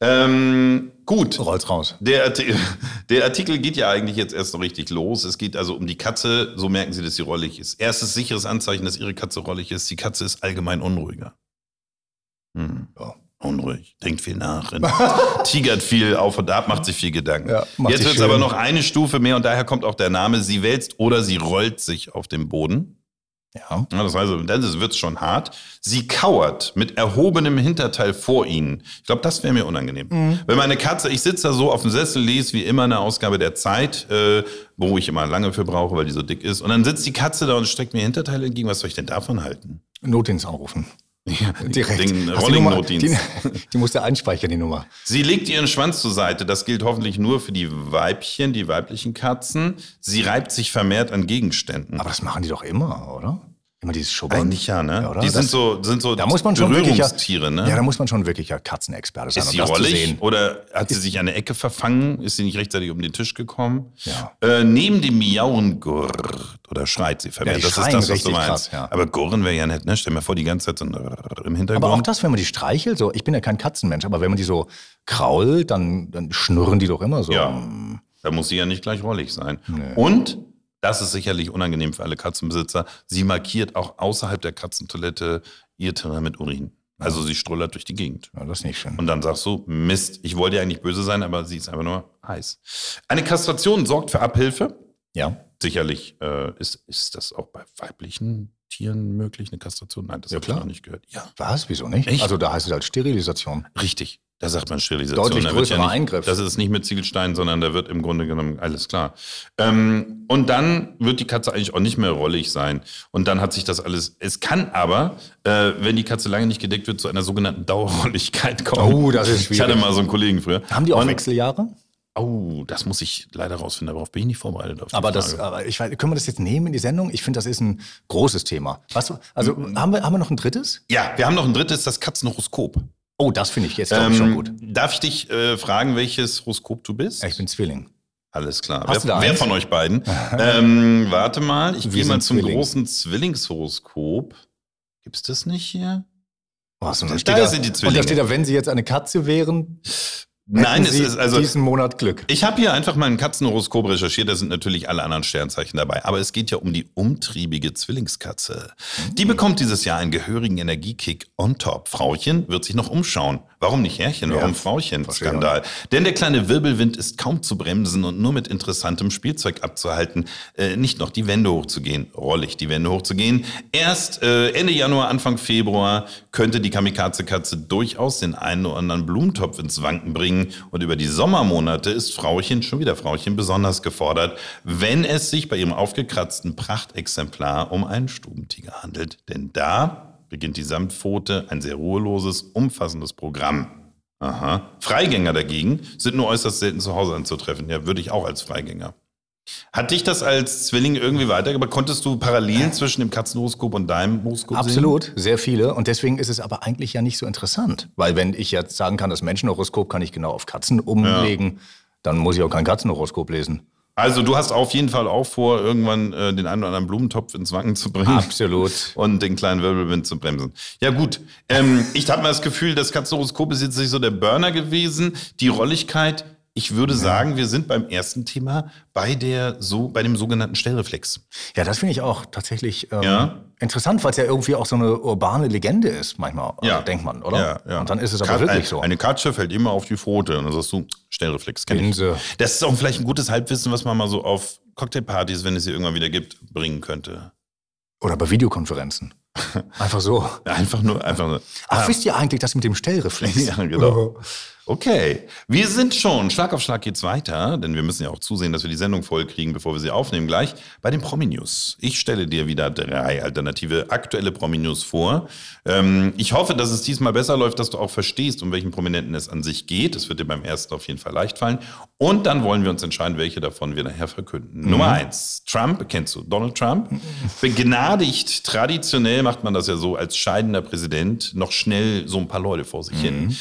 Gut. Roll's raus. Der Artikel geht ja eigentlich jetzt erst so richtig los. Es geht also um die Katze. So merken Sie, dass sie rollig ist. Erstes sicheres Anzeichen, dass Ihre Katze rollig ist. Die Katze ist allgemein unruhiger. Ja. Unruhig, denkt viel nach, tigert viel auf und ab, macht sich viel Gedanken. Ja, jetzt wird es aber noch eine Stufe mehr und daher kommt auch der Name. Sie wälzt oder sie rollt sich auf dem Boden. Ja. Das heißt, dann wird es schon hart. Sie kauert mit erhobenem Hinterteil vor Ihnen. Ich glaube, das wäre mir unangenehm. Wenn meine Katze, ich sitze da so auf dem Sessel, lese wie immer eine Ausgabe der Zeit, wo ich immer lange für brauche, weil die so dick ist. Und dann sitzt die Katze da und streckt mir Hinterteil entgegen. Was soll ich denn davon halten? Notdienst anrufen. Ja, direkt. Den Rolling-Notdienst. Die musst du einspeichern, die Nummer. Sie legt ihren Schwanz zur Seite. Das gilt hoffentlich nur für die weiblichen Katzen. Sie reibt sich vermehrt an Gegenständen. Aber das machen die doch immer, oder? Immer dieses Schubbern. Eigentlich ja, ne? Ja, oder? Die sind so da muss man schon Berührungstiere, ne? Ja, da muss man schon wirklich Katzenexperte sein, Ist um sie das zu rollig sehen. oder hat sie sich an der Ecke verfangen? Ist sie nicht rechtzeitig um den Tisch gekommen? Ja. Neben dem Miauen gurrt oder schreit sie vermehrt. Ja, die das ist schreien das, was du richtig meinst. krass, ja. Aber gurren wäre ja nett, ne? Stell dir mal vor, die ganze Zeit so im Hintergrund. Aber auch das, wenn man die streichelt, so, ich bin ja kein Katzenmensch, aber wenn man die so krault, dann schnurren die doch immer so. Ja, da muss sie ja nicht gleich rollig sein. Nee. Und, das ist sicherlich unangenehm für alle Katzenbesitzer, sie markiert auch außerhalb der Katzentoilette ihr Terrain mit Urin. Also sie strullert durch die Gegend. Ja, das ist nicht schön. Und dann sagst du, Mist, ich wollte ja eigentlich böse sein, aber sie ist einfach nur heiß. Eine Kastration sorgt für Abhilfe. Ja. Sicherlich ist das auch bei weiblichen Tieren möglich, eine Kastration? Nein, das Ja, habe ich klar. noch nicht gehört. Ja, Was? Wieso nicht? Echt? Also da heißt es halt Sterilisation. richtig. Da sagt man Sterilisation. Deutlich Da wird größerer nicht, Eingriff. Das ist nicht mit Ziegelstein, sondern da wird im Grunde genommen alles klar. Und dann wird die Katze eigentlich auch nicht mehr rollig sein. Und dann hat sich das alles. Es kann aber, wenn die Katze lange nicht gedeckt wird, zu einer sogenannten Dauerrolligkeit kommen. Oh, das ist schwierig. Ich hatte mal so einen Kollegen früher. Haben die auch Und- Wechseljahre? Oh, das muss ich leider rausfinden. Darauf bin ich nicht vorbereitet. Auf die Aber Frage. ich weiß, können wir das jetzt nehmen in die Sendung? Ich finde, das ist ein großes Thema. Also haben wir noch ein drittes? Ja, wir haben noch ein drittes, das Katzenhoroskop. Oh, das finde ich jetzt glaube ich schon gut. Darf ich dich fragen, welches Horoskop du bist? Ja, ich bin Zwilling. Alles klar. Hast du da Wer eins? von euch beiden? Warte mal, ich Wir gehe mal sind zum Zwilling. großen Zwillingshoroskop. Gibt's das nicht hier? Oh, so, Da da sind die und da Zwillinge. steht da, wenn Sie jetzt eine Katze wären, Nein, hätten es Sie ist also. diesen Monat Glück. Ich habe hier einfach mal ein Katzenhoroskop recherchiert, da sind natürlich alle anderen Sternzeichen dabei. Aber es geht ja um die umtriebige Zwillingskatze. Die bekommt dieses Jahr einen gehörigen Energiekick on top. Frauchen wird sich noch umschauen. Warum nicht Herrchen? Warum Frauchen? Skandal. Denn der kleine Wirbelwind ist kaum zu bremsen und nur mit interessantem Spielzeug abzuhalten. Nicht noch die Wände hochzugehen, rollig die Wände hochzugehen. Erst Ende Januar, Anfang Februar könnte die Kamikaze-Katze durchaus den einen oder anderen Blumentopf ins Wanken bringen. Und über die Sommermonate ist Frauchen, schon wieder Frauchen, besonders gefordert, wenn es sich bei ihrem aufgekratzten Prachtexemplar um einen Stubentiger handelt. Denn da beginnt die Samtpfote ein sehr ruheloses, umfassendes Programm. Aha. Freigänger dagegen sind nur äußerst selten zu Hause anzutreffen. Ja, würde ich auch als Freigänger. Hat dich das als Zwilling irgendwie weitergebracht? Konntest du Parallelen zwischen dem Katzenhoroskop und deinem Horoskop sehen? Absolut, sehr viele. Und deswegen ist es aber eigentlich ja nicht so interessant. Weil wenn ich jetzt sagen kann, das Menschenhoroskop kann ich genau auf Katzen umlegen, dann muss ich auch kein Katzenhoroskop lesen. Also du hast auf jeden Fall auch vor, irgendwann den einen oder anderen Blumentopf ins Wanken zu bringen. Absolut. Und den kleinen Wirbelwind zu bremsen. Ja gut, ich habe mal das Gefühl, das Katzenhoroskop ist jetzt nicht so der Burner gewesen. Die Rolligkeit, ich würde sagen, wir sind beim ersten Thema bei dem sogenannten Stellreflex. Ja, das finde ich auch tatsächlich interessant, weil es ja irgendwie auch so eine urbane Legende ist manchmal, denkt man, oder? Ja. Und dann ist es aber wirklich so. Eine Katze fällt immer auf die Pfote und dann sagst du, Stellreflex, kenn ich. Das ist auch vielleicht ein gutes Halbwissen, was man mal so auf Cocktailpartys, wenn es sie irgendwann wieder gibt, bringen könnte. Oder bei Videokonferenzen. Einfach so. Einfach nur. Ach, wisst ihr eigentlich das mit dem Stellreflex? Ja, genau. Okay, wir sind schon, Schlag auf Schlag geht's weiter, denn wir müssen ja auch zusehen, dass wir die Sendung voll kriegen, bevor wir sie aufnehmen gleich, bei den Promi-News. Ich stelle dir wieder 3 alternative aktuelle Promi-News vor. Ich hoffe, dass es diesmal besser läuft, dass du auch verstehst, um welchen Prominenten es an sich geht. Das wird dir beim ersten auf jeden Fall leicht fallen. Und dann wollen wir uns entscheiden, welche davon wir nachher verkünden. Nummer 1, Trump, kennst du Donald Trump? Begnadigt, traditionell macht man das ja so, als scheidender Präsident noch schnell so ein paar Leute vor sich hin.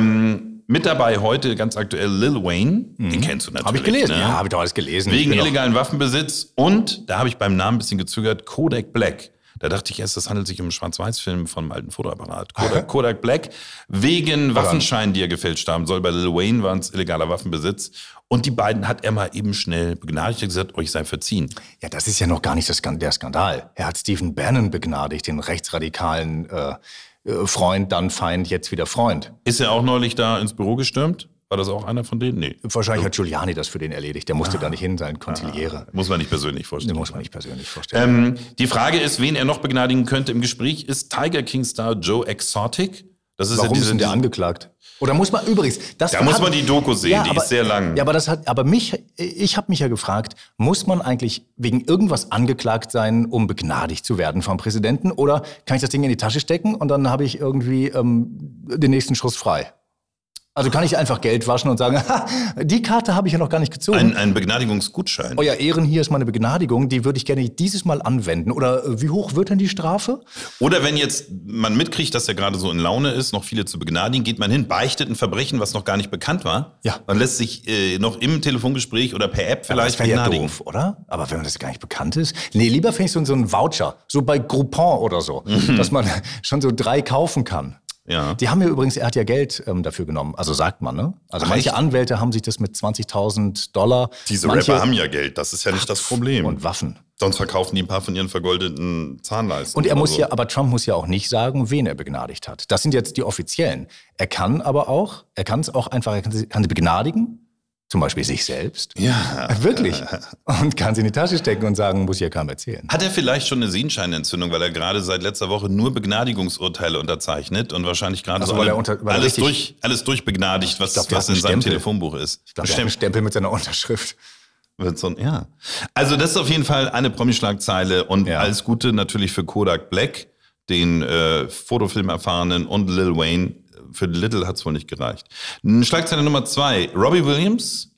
Mit dabei heute ganz aktuell Lil Wayne, den kennst du natürlich. Habe ich gelesen, ne? Ja, habe ich doch alles gelesen. Wegen illegalen Waffenbesitz und, da habe ich beim Namen ein bisschen gezögert, Kodak Black. Da dachte ich erst, das handelt sich um einen Schwarz-Weiß-Film von einem alten Fotoapparat. Kodak Black, wegen Waffenscheinen, die er gefälscht haben soll. Bei Lil Wayne waren es illegaler Waffenbesitz. Und die beiden hat er mal eben schnell begnadigt und gesagt, euch sei verziehen. Ja, das ist ja noch gar nicht der Skandal. Er hat Stephen Bannon begnadigt, den rechtsradikalen Freund, dann Feind, jetzt wieder Freund. Ist er auch neulich da ins Büro gestürmt? War das auch einer von denen? Nee. Wahrscheinlich hat Giuliani das für den erledigt. Der musste da nicht hin, sein Konziliere. Muss man nicht persönlich vorstellen. Muss man nicht persönlich vorstellen. Die Frage ist, wen er noch begnadigen könnte im Gespräch, ist Tiger King-Star Joe Exotic. Das ist Warum ist denn der angeklagt? Oder muss man übrigens... muss man die Doku sehen, die ist sehr lang. Ja, aber ich habe mich ja gefragt, muss man eigentlich wegen irgendwas angeklagt sein, um begnadigt zu werden vom Präsidenten? Oder kann ich das Ding in die Tasche stecken und dann habe ich irgendwie den nächsten Schuss frei? Also kann ich einfach Geld waschen und sagen, die Karte habe ich ja noch gar nicht gezogen. Ein Begnadigungsgutschein. Euer Ehren, hier ist meine Begnadigung, die würde ich gerne dieses Mal anwenden. Oder wie hoch wird denn die Strafe? Oder wenn jetzt man mitkriegt, dass er gerade so in Laune ist, noch viele zu begnadigen, geht man hin, beichtet ein Verbrechen, was noch gar nicht bekannt war. Ja. Man lässt sich noch im Telefongespräch oder per App vielleicht begnadigen. Das wäre ja doof, oder? Aber wenn das gar nicht bekannt ist. Nee, lieber finde ich so einen Voucher, so bei Groupon oder so, dass man schon so 3 kaufen kann. Ja. Die haben ja übrigens, er hat ja Geld dafür genommen, also sagt man, ne? Also manche Anwälte haben sich das mit $20.000. Diese Rapper haben ja Geld, das ist ja nicht das Problem. Und Waffen. Sonst verkaufen die ein paar von ihren vergoldeten Zahnleisten. Und er muss ja, aber Trump muss ja auch nicht sagen, wen er begnadigt hat. Das sind jetzt die Offiziellen. Er kann es auch einfach, er kann sie begnadigen. Zum Beispiel sich selbst. Ja. Wirklich. Und kann sie in die Tasche stecken und sagen, muss ja keinem erzählen. Hat er vielleicht schon eine Sehenscheinentzündung, weil er gerade seit letzter Woche nur Begnadigungsurteile unterzeichnet und wahrscheinlich gerade alles durchbegnadigt, was in seinem Telefonbuch ist? Ich glaube, ein Stempel mit seiner Unterschrift. Ja. Also das ist auf jeden Fall eine Promi-Schlagzeile und alles Gute natürlich für Kodak Black, den Fotofilm-Erfahrenen und Lil Wayne. Für Little hat es wohl nicht gereicht. Schlagzeile Nummer 2, Robbie Williams.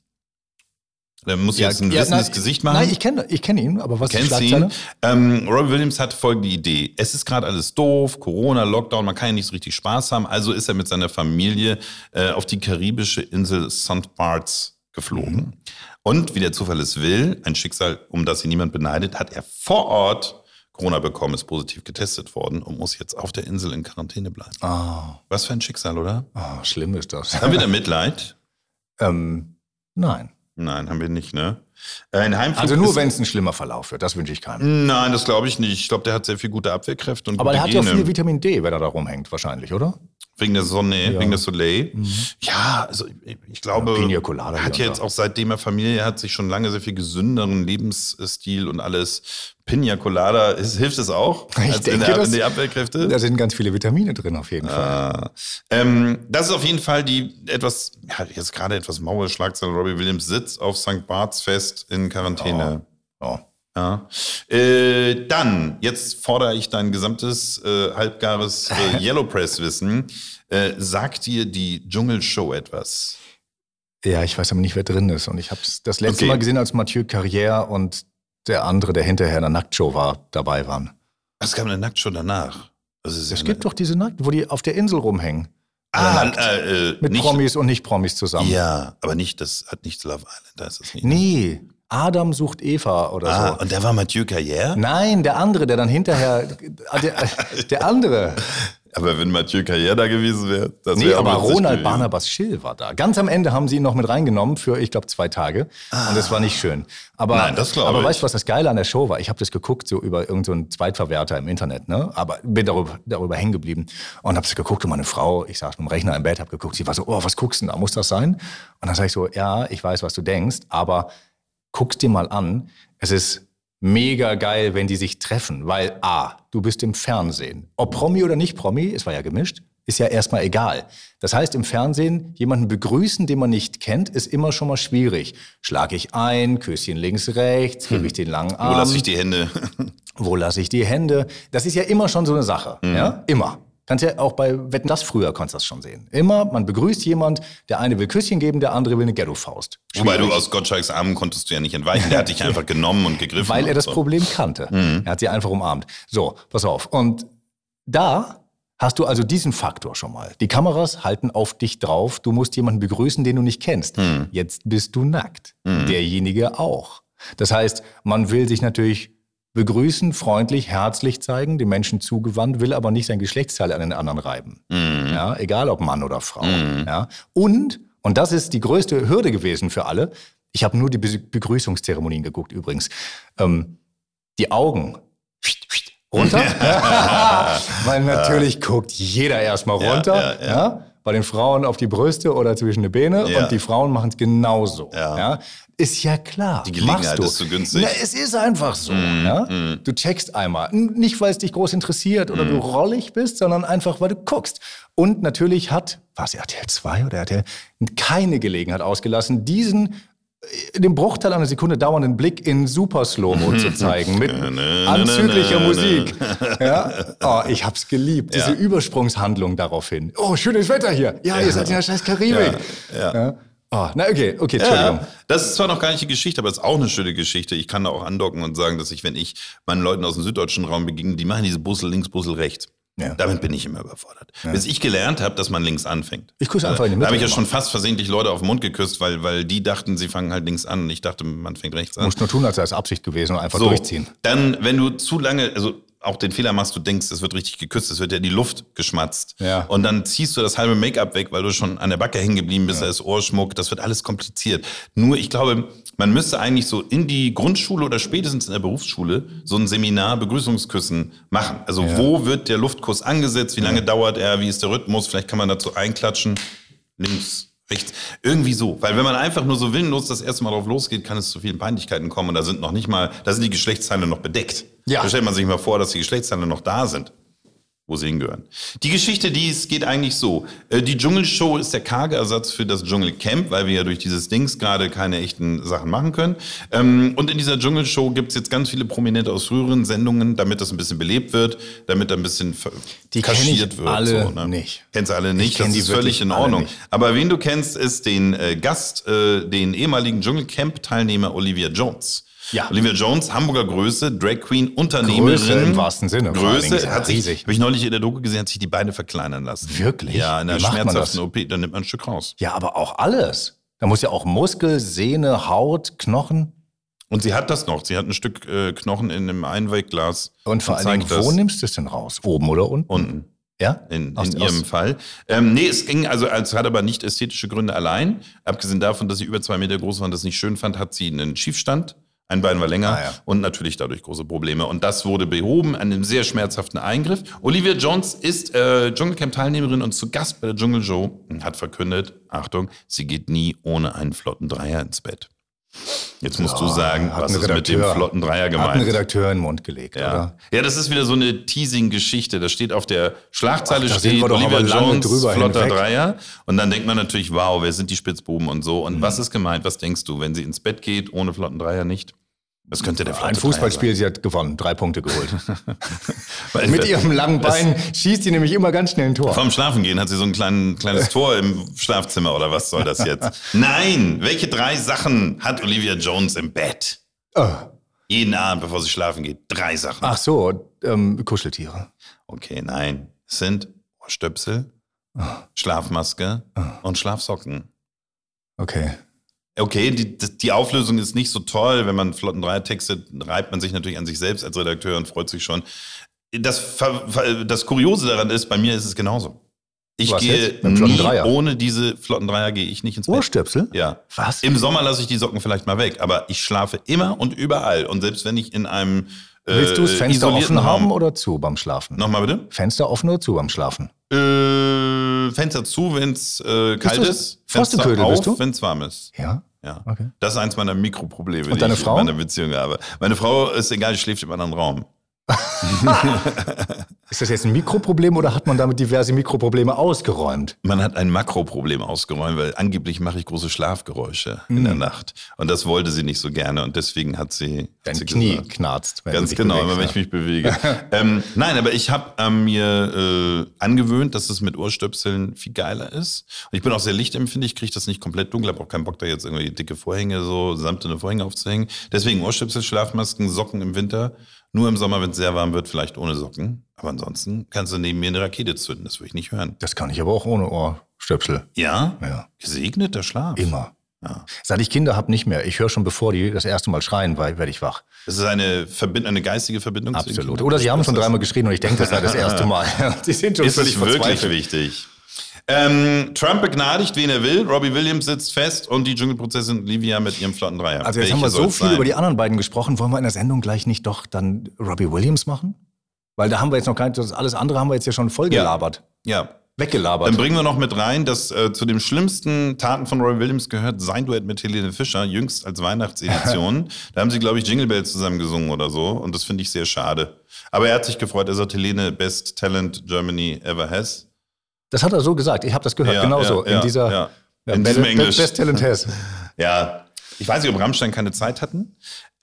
Der muss jetzt ein wissendes Gesicht machen. Nein, ich kenn ihn, aber was ist die Schlagzeile? Robbie Williams hat folgende Idee. Es ist gerade alles doof, Corona, Lockdown, man kann ja nicht so richtig Spaß haben. Also ist er mit seiner Familie auf die karibische Insel St. Barts geflogen. Und wie der Zufall es will, ein Schicksal, um das ihn niemand beneidet, hat er vor Ort Corona bekommen, ist positiv getestet worden und muss jetzt auf der Insel in Quarantäne bleiben. Oh. Was für ein Schicksal, oder? Oh, schlimm ist das. Haben wir da Mitleid? Nein. Nein, haben wir nicht, ne? Ein Heimflug also nur, wenn es ein schlimmer Verlauf wird, das wünsche ich keinem. Nein, das glaube ich nicht. Ich glaube, der hat sehr viel gute Abwehrkräfte und aber gute der hat Gene. ja viel Vitamin D, wenn er da rumhängt, wahrscheinlich, oder? Wegen der Sonne, wegen des Soleil. Ja, also ich glaube, Pina Colada hat ja jetzt auch seitdem er Familie hat, sich schon lange sehr viel gesünderen Lebensstil und alles. Pina Colada, hilft es auch? Ich denke, in die Abwehrkräfte? Da sind ganz viele Vitamine drin auf jeden Fall. Das ist auf jeden Fall die jetzt gerade etwas maue Schlagzeile. Robbie Williams sitzt auf St. Barts fest in Quarantäne. Oh. Ja. Dann, jetzt fordere ich dein gesamtes halbgares Yellow Press-Wissen. Sagt dir die Dschungelshow etwas? Ja, ich weiß aber nicht, wer drin ist. Und ich habe es das letzte Mal gesehen, als Mathieu Carrière und der andere, der hinterher in der Nacktshow dabei waren. Es gab eine Nacktshow danach. Es gibt doch diese Nackt, wo die auf der Insel rumhängen. Mit nicht, Promis und Nicht-Promis zusammen. Ja, aber das hat nichts Love Island, da ist es nicht. Nee, Adam sucht Eva oder so. Und der war Mathieu Carrière? Nein, der andere, der dann hinterher, der andere. Aber wenn Mathieu Carrière da gewesen wäre, das Nee, wäre aber auch witzig Ronald gewesen. Barnabas Schill war da. Ganz am Ende haben sie ihn noch mit reingenommen für, ich glaube, 2 Tage. Und das war nicht schön. Aber, Nein, das glaube ich. Aber weißt du, was das Geile an der Show war? Ich habe das geguckt, so über irgendeinen Zweitverwerter im Internet, ne? Aber bin darüber hängen geblieben. Und habe es geguckt und meine Frau, ich saß mit dem Rechner im Bett, habe geguckt, sie war so, was guckst du denn da? Muss das sein? Und dann sage ich so, ja, ich weiß, was du denkst, aber guck's dir mal an. Es ist mega geil, wenn die sich treffen, weil du bist im Fernsehen. Ob Promi oder nicht Promi, es war ja gemischt, ist ja erstmal egal. Das heißt, im Fernsehen jemanden begrüßen, den man nicht kennt, ist immer schon mal schwierig. Schlag ich ein, Küsschen links, rechts, gebe ich den langen Arm. Wo lasse ich die Hände? Wo lasse ich die Hände? Das ist ja immer schon so eine Sache. Ja, immer. Kannst ja auch bei Wetten, das früher konntest du das schon sehen. Immer, man begrüßt jemand, der eine will Küsschen geben, der andere will eine Ghetto-Faust. Wobei du aus Gottschalks Armen konntest du ja nicht entweichen. Der hat dich einfach genommen und gegriffen. Weil er das so. Problem kannte. Er hat sie einfach umarmt. So, pass auf. Und da hast du also diesen Faktor schon mal. Die Kameras halten auf dich drauf. Du musst jemanden begrüßen, den du nicht kennst. Jetzt bist du nackt. Derjenige auch. Das heißt, man will sich natürlich begrüßen, freundlich, herzlich zeigen, dem Menschen zugewandt, will aber nicht sein Geschlechtsteil an den anderen reiben. Ja, egal ob Mann oder Frau. Ja. Und das ist die größte Hürde gewesen für alle, ich habe nur die Begrüßungszeremonien geguckt übrigens, die Augen runter, weil natürlich guckt jeder erstmal runter, ja. Bei den Frauen auf die Brüste oder zwischen die Beine und die Frauen machen es genauso. Ja. Ist ja klar. Die Gelegenheit machst du. ist zu günstig. Na, es ist einfach so. Ja? Du checkst einmal. Nicht, weil es dich groß interessiert oder du rollig bist, sondern einfach, weil du guckst. Und natürlich war es RTL 2 oder RTL, keine Gelegenheit ausgelassen, diesen in dem Bruchteil einer Sekunde dauernden Blick in super Slow-Mo zu zeigen, mit anzüglicher Musik. Ja? Ich hab's geliebt, diese Übersprungshandlung daraufhin. Oh, schönes Wetter hier. Ja, ihr seid in der scheiß Karibik. Ja. Okay, Entschuldigung. Das ist zwar noch gar nicht die Geschichte, aber es ist auch eine schöne Geschichte. Ich kann da auch andocken und sagen, dass wenn ich meinen Leuten aus dem süddeutschen Raum begegne, die machen diese Bussel links, Bussel rechts. Ja. Damit bin ich immer überfordert. Ja. Bis ich gelernt habe, dass man links anfängt. Ich küsse einfach in die Mitte. Da habe ich ja schon fast versehentlich Leute auf den Mund geküsst, weil die dachten, sie fangen halt links an. Und ich dachte, man fängt rechts an. Du musst nur tun, als sei es Absicht gewesen und einfach durchziehen. Dann, wenn du zu lange, also auch den Fehler machst, du denkst, es wird richtig geküsst, es wird ja in die Luft geschmatzt. Ja. Und dann ziehst du das halbe Make-up weg, weil du schon an der Backe hängen geblieben bist, da ist Ohrschmuck, das wird alles kompliziert. Nur, ich glaube, man müsste eigentlich so in die Grundschule oder spätestens in der Berufsschule so ein Seminar Begrüßungsküssen machen. Also wo wird der Luftkuss angesetzt, wie lange dauert er, wie ist der Rhythmus, vielleicht kann man dazu einklatschen, links, rechts, irgendwie so. Weil wenn man einfach nur so willenlos das erste Mal drauf losgeht, kann es zu vielen Peinlichkeiten kommen und da sind die Geschlechtsteile noch bedeckt. Ja. Da stellt man sich mal vor, dass die Geschlechtsteile noch da sind, wo sie hingehören. Die Geschichte, geht eigentlich so. Die Dschungelshow ist der karge Ersatz für das Dschungelcamp, weil wir ja durch dieses Dings gerade keine echten Sachen machen können. Und in dieser Dschungelshow gibt es jetzt ganz viele Prominente aus früheren Sendungen, damit das ein bisschen belebt wird, damit da ein bisschen kaschiert wird. Alle so, ne? nicht. Kennst du alle nicht? Das ist völlig in Ordnung. Aber wen du kennst, ist den Gast, den ehemaligen Dschungelcamp-Teilnehmer Olivia Jones. Ja. Olivia Jones, Hamburger Größe, Drag Queen, Unternehmerin. Größe im wahrsten Sinne. Größe, riesig. Habe ich neulich in der Doku gesehen, hat sich die Beine verkleinern lassen. Wirklich? Ja, in einer schmerzhaften OP, dann nimmt man ein Stück raus. Ja, aber auch alles. Da muss ja auch Muskel, Sehne, Haut, Knochen. Und sie hat das noch. Sie hat ein Stück Knochen in einem Einwegglas. Und vor allen Dingen, wo nimmst du es denn raus? Oben oder unten? Unten. Ja? In ihrem Fall. Nee, es ging, es hat aber nicht ästhetische Gründe allein. Abgesehen davon, dass sie über 2 Meter groß war und das nicht schön fand, hat sie einen Schiefstand. Ein Bein war länger ja. und natürlich dadurch große Probleme. Und das wurde behoben an einem sehr schmerzhaften Eingriff. Olivia Jones ist Dschungelcamp-Teilnehmerin und zu Gast bei der Dschungelshow und hat verkündet, Achtung, sie geht nie ohne einen flotten Dreier ins Bett. Jetzt musst du sagen, was ist mit dem flotten Dreier gemeint? Hat ein Redakteur in den Mund gelegt, oder? Ja, das ist wieder so eine Teasing-Geschichte. Da steht auf der Schlagzeile, da sind wir doch Olivia aber lange Jones, drüber flotter hinweg. Dreier. Und dann denkt man natürlich, wow, wer sind die Spitzbuben und so. Und was ist gemeint? Was denkst du, wenn sie ins Bett geht, ohne flotten Dreier nicht? Das könnte der flotte Ein Fußballspiel, Dreier sie hat gewonnen, 3 Punkte geholt. sein. Mit ihrem langen Bein schießt sie nämlich immer ganz schnell ein Tor. Vorm Schlafengehen hat sie so ein kleines Tor im Schlafzimmer oder was soll das jetzt? Nein, welche 3 Sachen hat Olivia Jones im Bett? Jeden Abend, bevor sie schlafen geht. 3 Sachen. Ach so, Kuscheltiere. Okay, nein. Es sind Ohrstöpsel, Schlafmaske und Schlafsocken. Okay. Okay, die Auflösung ist nicht so toll. Wenn man flotten Dreier textet, reibt man sich natürlich an sich selbst als Redakteur und freut sich schon. Das Kuriose daran ist, bei mir ist es genauso. Ich gehe nie ohne diese flotten Dreier gehe ich nicht ins Bett. Ohrstöpsel? Ja. Was? Im Sommer lasse ich die Socken vielleicht mal weg, aber ich schlafe immer und überall. Und selbst wenn ich in einem Willst du das Fenster isolierten offen haben Raum, oder zu beim Schlafen? Nochmal bitte? Fenster offen oder zu beim Schlafen? Fenster zu, wenn es kalt ist. Fenster Frostködel, bist du? auf, wenn es warm ist. Ja. Ja. Okay. Das ist eins meiner Mikroprobleme, Und deine die ich Frau? in meiner Beziehung habe. Meine Frau ist egal, die schläft im anderen Raum. Ist das jetzt ein Mikroproblem oder hat man damit diverse Mikroprobleme ausgeräumt? Man hat ein Makroproblem ausgeräumt, weil angeblich mache ich große Schlafgeräusche in der Nacht. Und das wollte sie nicht so gerne und deswegen hat sie Dein sie Knie gesagt, knarzt. Wenn ganz du dich genau, bewegst, immer wenn ja. ich mich bewege. Nein, aber ich habe mir angewöhnt, dass es mit Ohrstöpseln viel geiler ist. Und ich bin auch sehr lichtempfindlich, kriege das nicht komplett dunkel, habe auch keinen Bock, da jetzt irgendwie dicke Vorhänge, so samtene Vorhänge aufzuhängen. Deswegen Ohrstöpsel, Schlafmasken, Socken im Winter. Nur im Sommer, wenn es sehr warm wird, vielleicht ohne Socken. Aber ansonsten kannst du neben mir eine Rakete zünden, das würde ich nicht hören. Das kann ich aber auch ohne Ohrstöpsel. Ja? Ja. Gesegneter Schlaf. Immer. Ja. Seit ich Kinder habe, nicht mehr. Ich höre schon, bevor die das erste Mal schreien, werde ich wach. Das ist eine geistige Verbindung zu den Absolut. Kindern. Oder sie haben schon 3-mal geschrien und ich denke, das sei das erste Mal. Sie sind schon Ist völlig es wirklich verzweifelt. wichtig. Trump begnadigt, wen er will. Robbie Williams sitzt fest und die Dschungelprinzessin Olivia mit ihrem flotten Dreier. Also jetzt haben wir so viel über die anderen beiden gesprochen. Wollen wir in der Sendung gleich nicht doch dann Robbie Williams machen? Weil da haben wir jetzt noch alles andere haben wir jetzt ja schon voll gelabert. Ja. Weggelabert. Dann bringen wir noch mit rein, dass zu den schlimmsten Taten von Robbie Williams gehört sein Duett mit Helene Fischer, jüngst als Weihnachtsedition. Da haben sie, glaube ich, Jingle Bells zusammen gesungen oder so. Und das finde ich sehr schade. Aber er hat sich gefreut. Er sagt, Helene, best talent Germany ever has. Das hat er so gesagt. Ich habe das gehört. Genauso. In diesem Englisch. Best Talent has. Ja, ich weiß nicht, ob Rammstein keine Zeit hatten.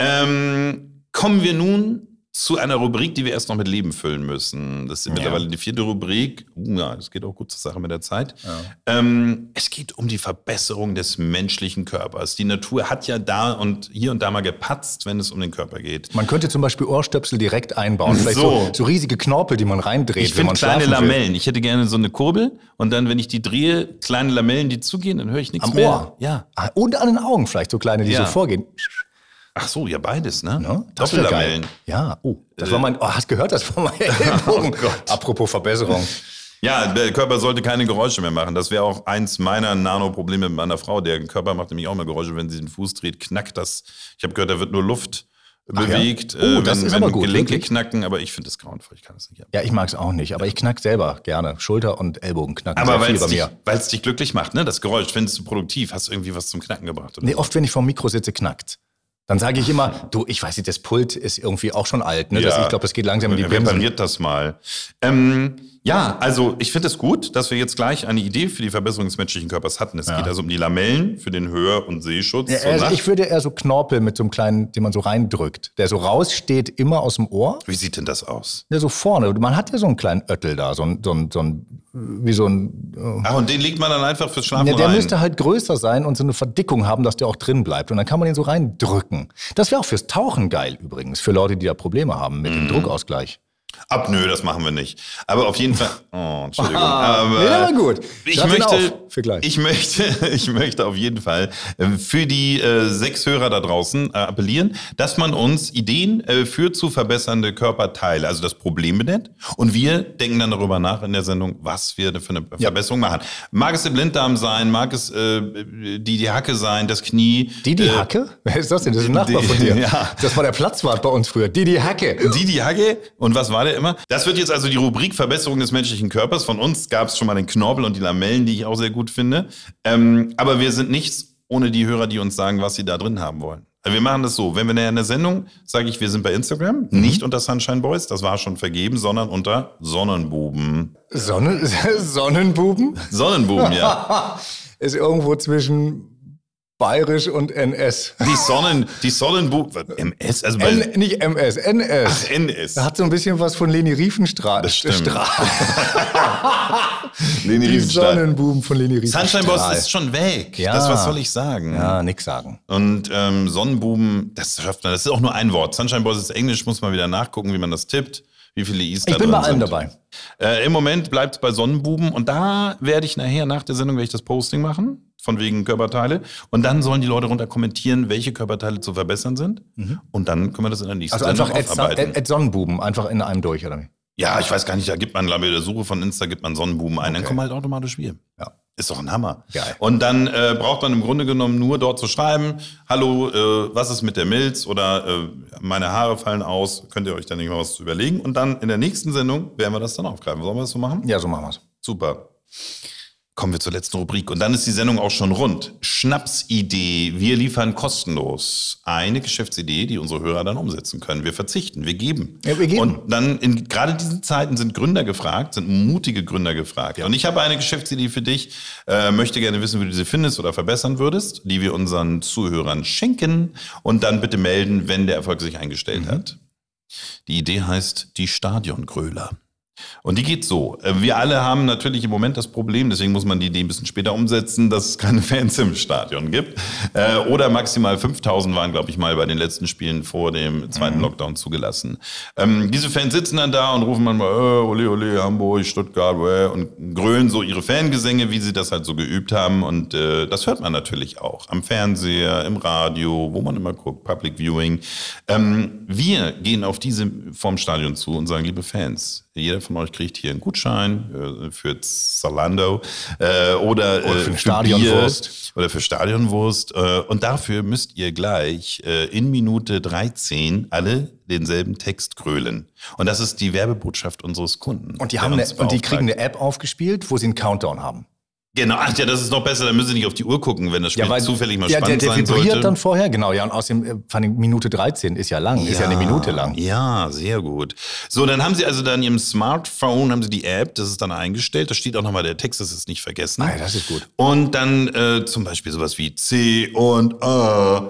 Kommen wir nun zu einer Rubrik, die wir erst noch mit Leben füllen müssen. Das ist mittlerweile die 4. Rubrik. Ja, es geht auch gut zur Sache mit der Zeit. Ja. Es geht um die Verbesserung des menschlichen Körpers. Die Natur hat ja hier und da mal gepatzt, wenn es um den Körper geht. Man könnte zum Beispiel Ohrstöpsel direkt einbauen. Vielleicht so riesige Knorpel, die man reindreht, ich finde kleine Lamellen. Ich hätte gerne so eine Kurbel und dann, wenn ich die drehe, kleine Lamellen, die zugehen, dann höre ich nichts mehr. Am Ohr? Ja. Und an den Augen vielleicht, so kleine, die so vorgehen. Ach so, ja, beides, ne? No? Doppellamellen. Ja, das war hast gehört, das war mein Ellbogen. Apropos Verbesserung. Ja, der Körper sollte keine Geräusche mehr machen. Das wäre auch eins meiner Nano-Probleme mit meiner Frau. Der Körper macht nämlich auch mal Geräusche, wenn sie den Fuß dreht, knackt das. Ich habe gehört, da wird nur Luft bewegt, das ist aber gut, Gelenke wirklich? knacken, aber ich finde das grauenvoll, ich kann das nicht haben. Ja, ich mag es auch nicht, aber ich knack selber gerne. Schulter und Ellbogen knacken Aber sehr viel bei mir. weil es dich glücklich macht, ne? Das Geräusch, findest du produktiv, hast du irgendwie was zum Knacken gebracht? Oder Nee, so? oft, wenn ich vorm Mikro sitze, knackt. Dann sage ich immer, du, ich weiß nicht, das Pult ist irgendwie auch schon alt. Ne? Ja. Ich glaube, das geht langsam in die Bremsen. Repariert das mal. Ja, also ich finde es gut, dass wir jetzt gleich eine Idee für die Verbesserung des menschlichen Körpers hatten. Es geht also um die Lamellen für den Hör- und Sehschutz. Ja, ich würde eher so Knorpel mit so einem kleinen, den man so reindrückt, der so raussteht, immer aus dem Ohr. Wie sieht denn das aus? Ja, so vorne. Man hat ja so einen kleinen Öttel da, wie so ein... Ach, und den legt man dann einfach fürs Schlafen Ja, der rein? müsste halt größer sein und so eine Verdickung haben, dass der auch drin bleibt. Und dann kann man den so reindrücken. Das wäre auch fürs Tauchen geil übrigens, für Leute, die da Probleme haben mit dem Druckausgleich. Nö, das machen wir nicht. Aber auf jeden Fall. Oh, Entschuldigung. Aber gut. Ich möchte auf jeden Fall für die 6 Hörer da draußen appellieren, dass man uns Ideen für zu verbessernde Körperteile, also das Problem benennt. Und wir denken dann darüber nach in der Sendung, was wir für eine Verbesserung machen. Mag es der Blinddarm sein, mag es die Hacke sein, das Knie. Die Hacke? Wer ist das denn? Das ist ein Nachbar von dir. Ja. Das war der Platzwart bei uns früher. Die Hacke. Die Hacke. Und was war der immer? Das wird jetzt also die Rubrik Verbesserung des menschlichen Körpers. Von uns gab es schon mal den Knorpel und die Lamellen, die ich auch sehr gut finde. Aber wir sind nichts ohne die Hörer, die uns sagen, was sie da drin haben wollen. Also wir machen das so, wenn wir in der Sendung, sage ich, wir sind bei Instagram, nicht unter Sunshine Boys, das war schon vergeben, sondern unter Sonnenbuben. Sonnenbuben? Sonnenbuben, ja. Ist irgendwo zwischen Bayerisch und NS. Die Sonnenbuben, MS? Also nicht MS, NS. Ach, NS. Da hat so ein bisschen was von Leni Riefenstahl. Das stimmt. Leni Riefenstahl. Die Sonnenbuben von Leni Riefenstahl. Sunshine Boys ist schon weg. Ja. Was soll ich sagen? Ja, nix sagen. Und Sonnenbuben, das schafft man. Das ist auch nur ein Wort. Sunshine Boys ist Englisch, muss man wieder nachgucken, wie man das tippt. Wie viele I's da drin sind. Ich bin bei allem dabei. Im Moment bleibt es bei Sonnenbuben. Und da werde ich nachher, nach der Sendung, das Posting machen. Von wegen Körperteile. Und dann sollen die Leute runter kommentieren, welche Körperteile zu verbessern sind. Und dann können wir das in der nächsten Sendung aufarbeiten. Also Sonnenbuben, einfach in einem durch, oder wie? Ja, ich weiß gar nicht, da gibt man, glaube ich, in der Suche von Insta gibt man Sonnenbuben ein. Dann kommen halt automatisch wir. Ja. Ist doch ein Hammer. Geil. Und dann braucht man im Grunde genommen nur dort zu schreiben, hallo, was ist mit der Milz? Oder meine Haare fallen aus, könnt ihr euch dann nicht mal was zu überlegen? Und dann in der nächsten Sendung werden wir das dann aufgreifen. Sollen wir das so machen? Ja, so machen wir es. Super. Kommen wir zur letzten Rubrik. Und dann ist die Sendung auch schon rund. Schnapsidee. Wir liefern kostenlos eine Geschäftsidee, die unsere Hörer dann umsetzen können. Wir verzichten, wir geben. Ja, wir geben. Und dann gerade in diesen Zeiten sind Gründer gefragt, sind mutige Gründer gefragt. Ja. Und ich habe eine Geschäftsidee für dich, möchte gerne wissen, wie du sie findest oder verbessern würdest, die wir unseren Zuhörern schenken. Und dann bitte melden, wenn der Erfolg sich eingestellt hat. Die Idee heißt die Stadiongröler. Und die geht so. Wir alle haben natürlich im Moment das Problem, deswegen muss man die Idee ein bisschen später umsetzen, dass es keine Fans im Stadion gibt. Oder maximal 5.000 waren, glaube ich, mal bei den letzten Spielen vor dem zweiten Lockdown zugelassen. Diese Fans sitzen dann da und rufen manchmal, ole, ole, Hamburg, Stuttgart, und grölen so ihre Fangesänge, wie sie das halt so geübt haben. Und das hört man natürlich auch am Fernseher, im Radio, wo man immer guckt, Public Viewing. Wir gehen auf diese vom Stadion zu und sagen, liebe Fans, jeder von euch kriegt hier einen Gutschein für Zalando oder für Stadionwurst. Oder für Stadionwurst. Und dafür müsst ihr gleich in Minute 13 alle denselben Text grölen. Und das ist die Werbebotschaft unseres Kunden. Und die kriegen eine App aufgespielt, wo sie einen Countdown haben. Genau, ach ja, das ist noch besser, dann müssen sie nicht auf die Uhr gucken, wenn das Spiel zufällig mal spannend sein sollte. Der vibriert dann vorher, genau, ja, und außerdem, Minute 13 ist ja lang, ist ja eine Minute lang. Ja, sehr gut. So, dann haben sie also dann in ihrem Smartphone, haben sie die App, das ist dann eingestellt, da steht auch nochmal der Text, das ist nicht vergessen. Ah, ja, das ist gut. Und dann zum Beispiel sowas wie C und A,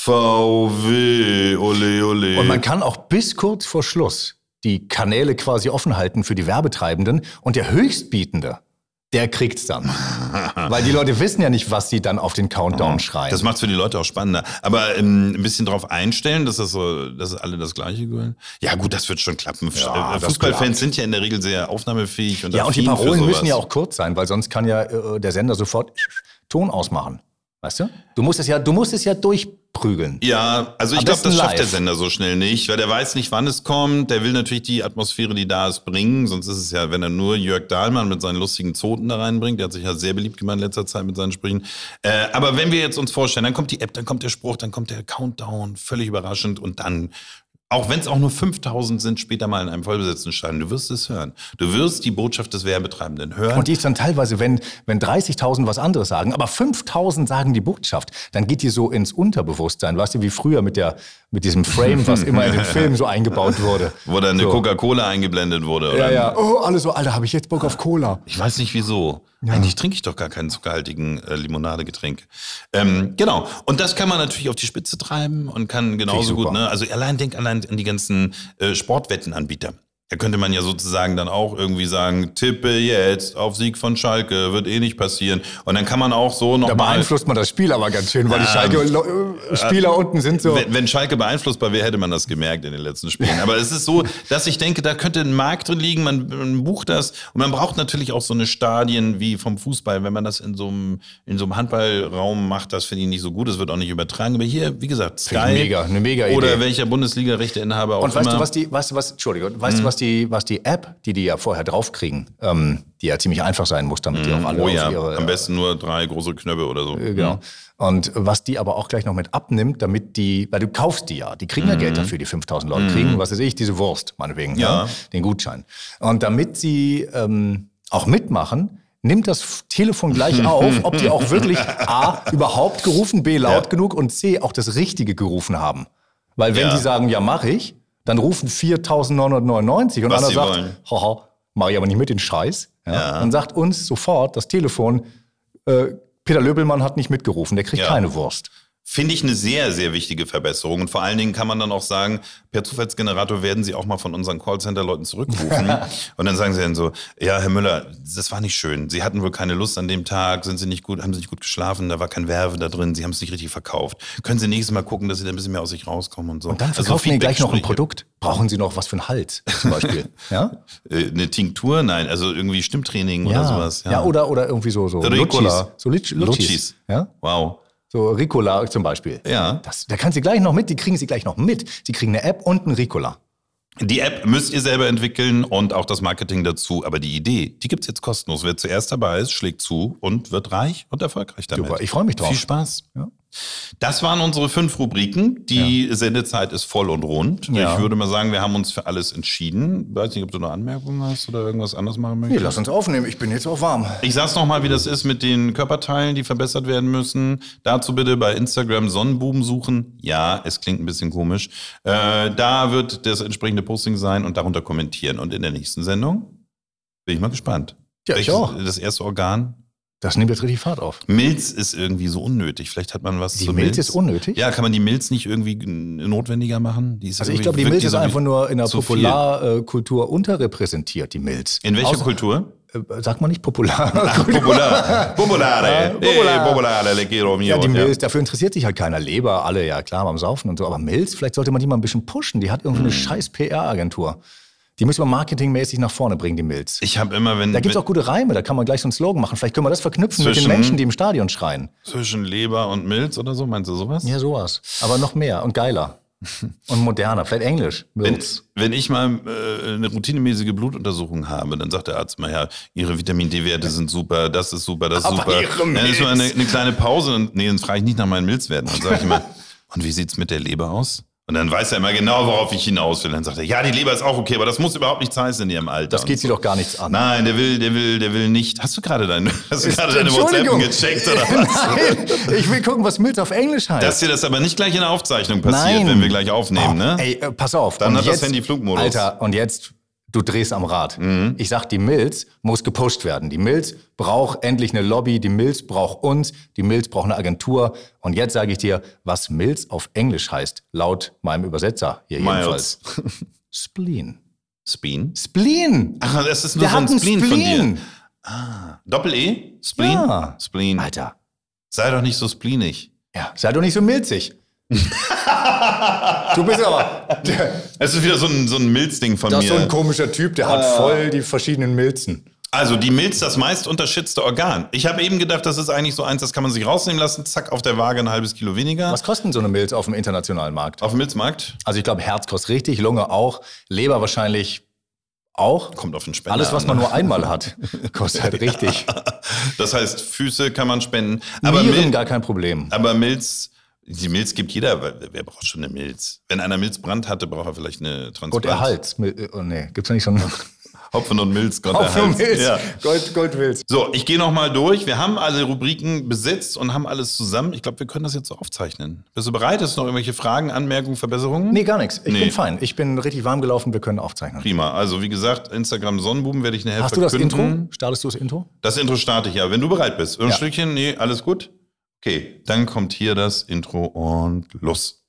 V, W, ole, ole. Und man kann auch bis kurz vor Schluss die Kanäle quasi offen halten für die Werbetreibenden und der Höchstbietende, der kriegt's dann. Weil die Leute wissen ja nicht, was sie dann auf den Countdown schreien. Das macht's für die Leute auch spannender. Aber ein bisschen drauf einstellen, dass alle das Gleiche wollen. Ja gut, das wird schon klappen. Ja, Fußballfans sind ja in der Regel sehr aufnahmefähig. Und die Parolen müssen ja auch kurz sein, weil sonst kann ja der Sender sofort Ton ausmachen. Weißt du? Du musst es ja durchprügeln. Ja, also ich glaube, das schafft der Sender so schnell nicht, weil der weiß nicht, wann es kommt. Der will natürlich die Atmosphäre, die da ist, bringen. Sonst ist es ja, wenn er nur Jörg Dahlmann mit seinen lustigen Zoten da reinbringt. Der hat sich ja sehr beliebt gemacht in letzter Zeit mit seinen Sprüchen. Aber wenn wir jetzt uns vorstellen, dann kommt die App, dann kommt der Spruch, dann kommt der Countdown, völlig überraschend und dann, auch wenn es auch nur 5.000 sind, später mal in einem vollbesetzten Stadion, du wirst es hören. Du wirst die Botschaft des Werbetreibenden hören. Und die ist dann teilweise, wenn 30.000 was anderes sagen, aber 5.000 sagen die Botschaft, dann geht die so ins Unterbewusstsein, weißt du, wie früher mit diesem Frame, was immer in den Filmen so eingebaut wurde. Wo dann eine Coca-Cola eingeblendet wurde. Oder? Ja. Oh, alle so, Alter, habe ich jetzt Bock auf Cola. Ich weiß nicht, wieso. Ja. Eigentlich trinke ich doch gar keinen zuckerhaltigen Limonadegetränk. Genau. Und das kann man natürlich auf die Spitze treiben und kann genauso gut, ne? Also denk allein an die ganzen Sportwettenanbieter. Da könnte man ja sozusagen dann auch irgendwie sagen, tippe jetzt auf Sieg von Schalke, wird eh nicht passieren. Und dann kann man auch so noch Da beeinflusst man das Spiel aber ganz schön, weil die Schalke-Spieler unten sind so. Wenn Schalke beeinflussbar wäre, hätte man das gemerkt in den letzten Spielen. Aber es ist so, dass ich denke, da könnte ein Markt drin liegen, man bucht das. Und man braucht natürlich auch so eine Stadien wie vom Fußball. Wenn man das in so einem Handballraum macht, das finde ich nicht so gut. Das wird auch nicht übertragen. Aber hier, wie gesagt, Sky. Eine mega Idee. Oder welcher Bundesliga-Rechteinhaber auch und immer. Weißt du, was die App, die ja vorher draufkriegen, die ja ziemlich einfach sein muss, damit die auch alle auf ihre... am besten nur 3 große Knöpfe oder so. Genau. Und was die aber auch gleich noch mit abnimmt, damit weil du kaufst die ja, die kriegen ja Geld dafür, die 5.000 Leute kriegen, was weiß ich, diese Wurst, meinetwegen, den Gutschein. Und damit sie auch mitmachen, nimmt das Telefon gleich auf, ob die auch wirklich A, überhaupt gerufen, B, laut genug und C, auch das Richtige gerufen haben. Weil wenn die sagen, ja, mach ich, dann rufen 4.999 und einer sagt, haha, mach ich aber nicht mit den Scheiß. Ja. Dann sagt uns sofort das Telefon, Peter Löbelmann hat nicht mitgerufen, der kriegt keine Wurst. Finde ich eine sehr, sehr wichtige Verbesserung. Und vor allen Dingen kann man dann auch sagen, per Zufallsgenerator werden Sie auch mal von unseren Callcenter-Leuten zurückrufen. Und dann sagen Sie dann so, ja, Herr Müller, das war nicht schön. Sie hatten wohl keine Lust an dem Tag, haben Sie nicht gut geschlafen, da war kein Werbe da drin, Sie haben es nicht richtig verkauft. Können Sie nächstes Mal gucken, dass Sie da ein bisschen mehr aus sich rauskommen und so. Und dann verkaufen Sie gleich noch ein Produkt. Brauchen Sie noch was für einen Hals zum Beispiel? Eine Tinktur? Nein, also irgendwie Stimmtraining oder sowas. Ja, oder irgendwie so Ricola. Lutschis. Ja? Wow. So Ricola zum Beispiel. Ja. Da kann sie gleich noch mit, die kriegen sie gleich noch mit. Sie kriegen eine App und einen Ricola. Die App müsst ihr selber entwickeln und auch das Marketing dazu. Aber die Idee, die gibt's jetzt kostenlos. Wer zuerst dabei ist, schlägt zu und wird reich und erfolgreich damit. Super, ich freue mich drauf. Viel Spaß. Ja. Das waren unsere 5 Rubriken. Die Sendezeit ist voll und rund. Ja. Ich würde mal sagen, wir haben uns für alles entschieden. Ich weiß nicht, ob du eine Anmerkung hast oder irgendwas anderes machen möchtest. Nee, lass uns aufnehmen. Ich bin jetzt auch warm. Ich sag's nochmal, wie das ist mit den Körperteilen, die verbessert werden müssen. Dazu bitte bei Instagram Sonnenbuben suchen. Ja, es klingt ein bisschen komisch. Da wird das entsprechende Posting sein und darunter kommentieren. Und in der nächsten Sendung bin ich mal gespannt. Ja, ich auch. Das erste Organ. Das nimmt jetzt richtig Fahrt auf. Milz ist irgendwie so unnötig. Vielleicht hat man was zur Milz. Die Milz ist unnötig? Ja, kann man die Milz nicht irgendwie notwendiger machen? Die ist also ich glaube, die Milz ist einfach nur in der Popularkultur unterrepräsentiert, die Milz. In welcher Kultur? Sagt man nicht popular? Popolare. Le quiero mio. Ja, die Milz, dafür interessiert sich halt keiner. Leber, alle, ja klar, beim Saufen und so. Aber Milz, vielleicht sollte man die mal ein bisschen pushen. Die hat irgendwie eine scheiß PR-Agentur. Die müssen wir marketingmäßig nach vorne bringen, die Milz. Ich habe immer, Da gibt's auch gute Reime, da kann man gleich so einen Slogan machen. Vielleicht können wir das verknüpfen mit den Menschen, die im Stadion schreien. Zwischen Leber und Milz oder so, meinst du sowas? Ja, sowas. Aber noch mehr und geiler. Und moderner, vielleicht Englisch. Milz. Wenn ich mal eine routinemäßige Blutuntersuchung habe, dann sagt der Arzt mal, ja, Ihre Vitamin D-Werte sind super, das ist super, das ist aber super. Ihre Milz. Dann ist mal eine kleine Pause und dann frage ich nicht nach meinen Milzwerten. Dann sage ich immer, und wie sieht's mit der Leber aus? Und dann weiß er immer genau, worauf ich hinaus will. Dann sagt er, ja, die Leber ist auch okay, aber das muss überhaupt nichts heißen in ihrem Alter. Das geht sie doch gar nichts an. Nein, der will nicht. Hast du gerade deine WhatsApp gecheckt oder was? Nein, ich will gucken, was Milz auf Englisch heißt. Dass dir das aber nicht gleich in der Aufzeichnung passiert, wenn wir gleich aufnehmen, ne? Ey, pass auf. Dann und hat jetzt, das Handy Flugmodus. Alter, und jetzt, du drehst am Rad. Ich sag, die Milz muss gepusht werden. Die Milz braucht endlich eine Lobby, die Milz braucht uns, die Milz braucht eine Agentur. Und jetzt sage ich dir, was Milz auf Englisch heißt, laut meinem Übersetzer hier jedenfalls. Spleen. Spleen? Spleen! Ach, das ist nur Der so ein hat einen Spleen von dir. Spleen. Doppel-E? Spleen? Ja. Spleen. Alter. Sei doch nicht so spleenig. Ja, sei doch nicht so milzig. Du bist aber... Es ist wieder so ein Milzding von mir. Das ist so ein komischer Typ, der hat voll die verschiedenen Milzen. Also die Milz, das meist unterschätzte Organ. Ich habe eben gedacht, das ist eigentlich so eins, das kann man sich rausnehmen lassen. Zack, auf der Waage ein halbes Kilo weniger. Was kostet denn so eine Milz auf dem internationalen Markt? Auf dem Milzmarkt? Also ich glaube, Herz kostet richtig, Lunge auch, Leber wahrscheinlich auch. Kommt auf den Spender Alles, was an, man ne? nur einmal hat, kostet halt richtig. Das heißt, Füße kann man spenden. Aber Nieren gar kein Problem. Aber Milz... Die Milz gibt jeder, wer braucht schon eine Milz? Wenn einer Milzbrand hatte, braucht er vielleicht eine Transplant. Gott erhalts. Oh nee, gibt's da nicht so einen... Hopfen und Milz, Gott Hopfen und erhalts. Milz, Ja. Gold Milz. So, ich gehe nochmal durch. Wir haben alle Rubriken besetzt und haben alles zusammen. Ich glaube, wir können das jetzt so aufzeichnen. Bist du bereit? Ist noch irgendwelche Fragen, Anmerkungen, Verbesserungen? Nee, gar nichts. Ich bin fein. Ich bin richtig warm gelaufen, wir können aufzeichnen. Prima. Also wie gesagt, Instagram Sonnenbuben werde ich nachher Hast du das verkünden. Intro? Startest du das Intro? Das Intro starte ich, ja. Wenn du bereit bist. Ein Ja. Stückchen, nee, alles gut? Okay, dann kommt hier das Intro und los.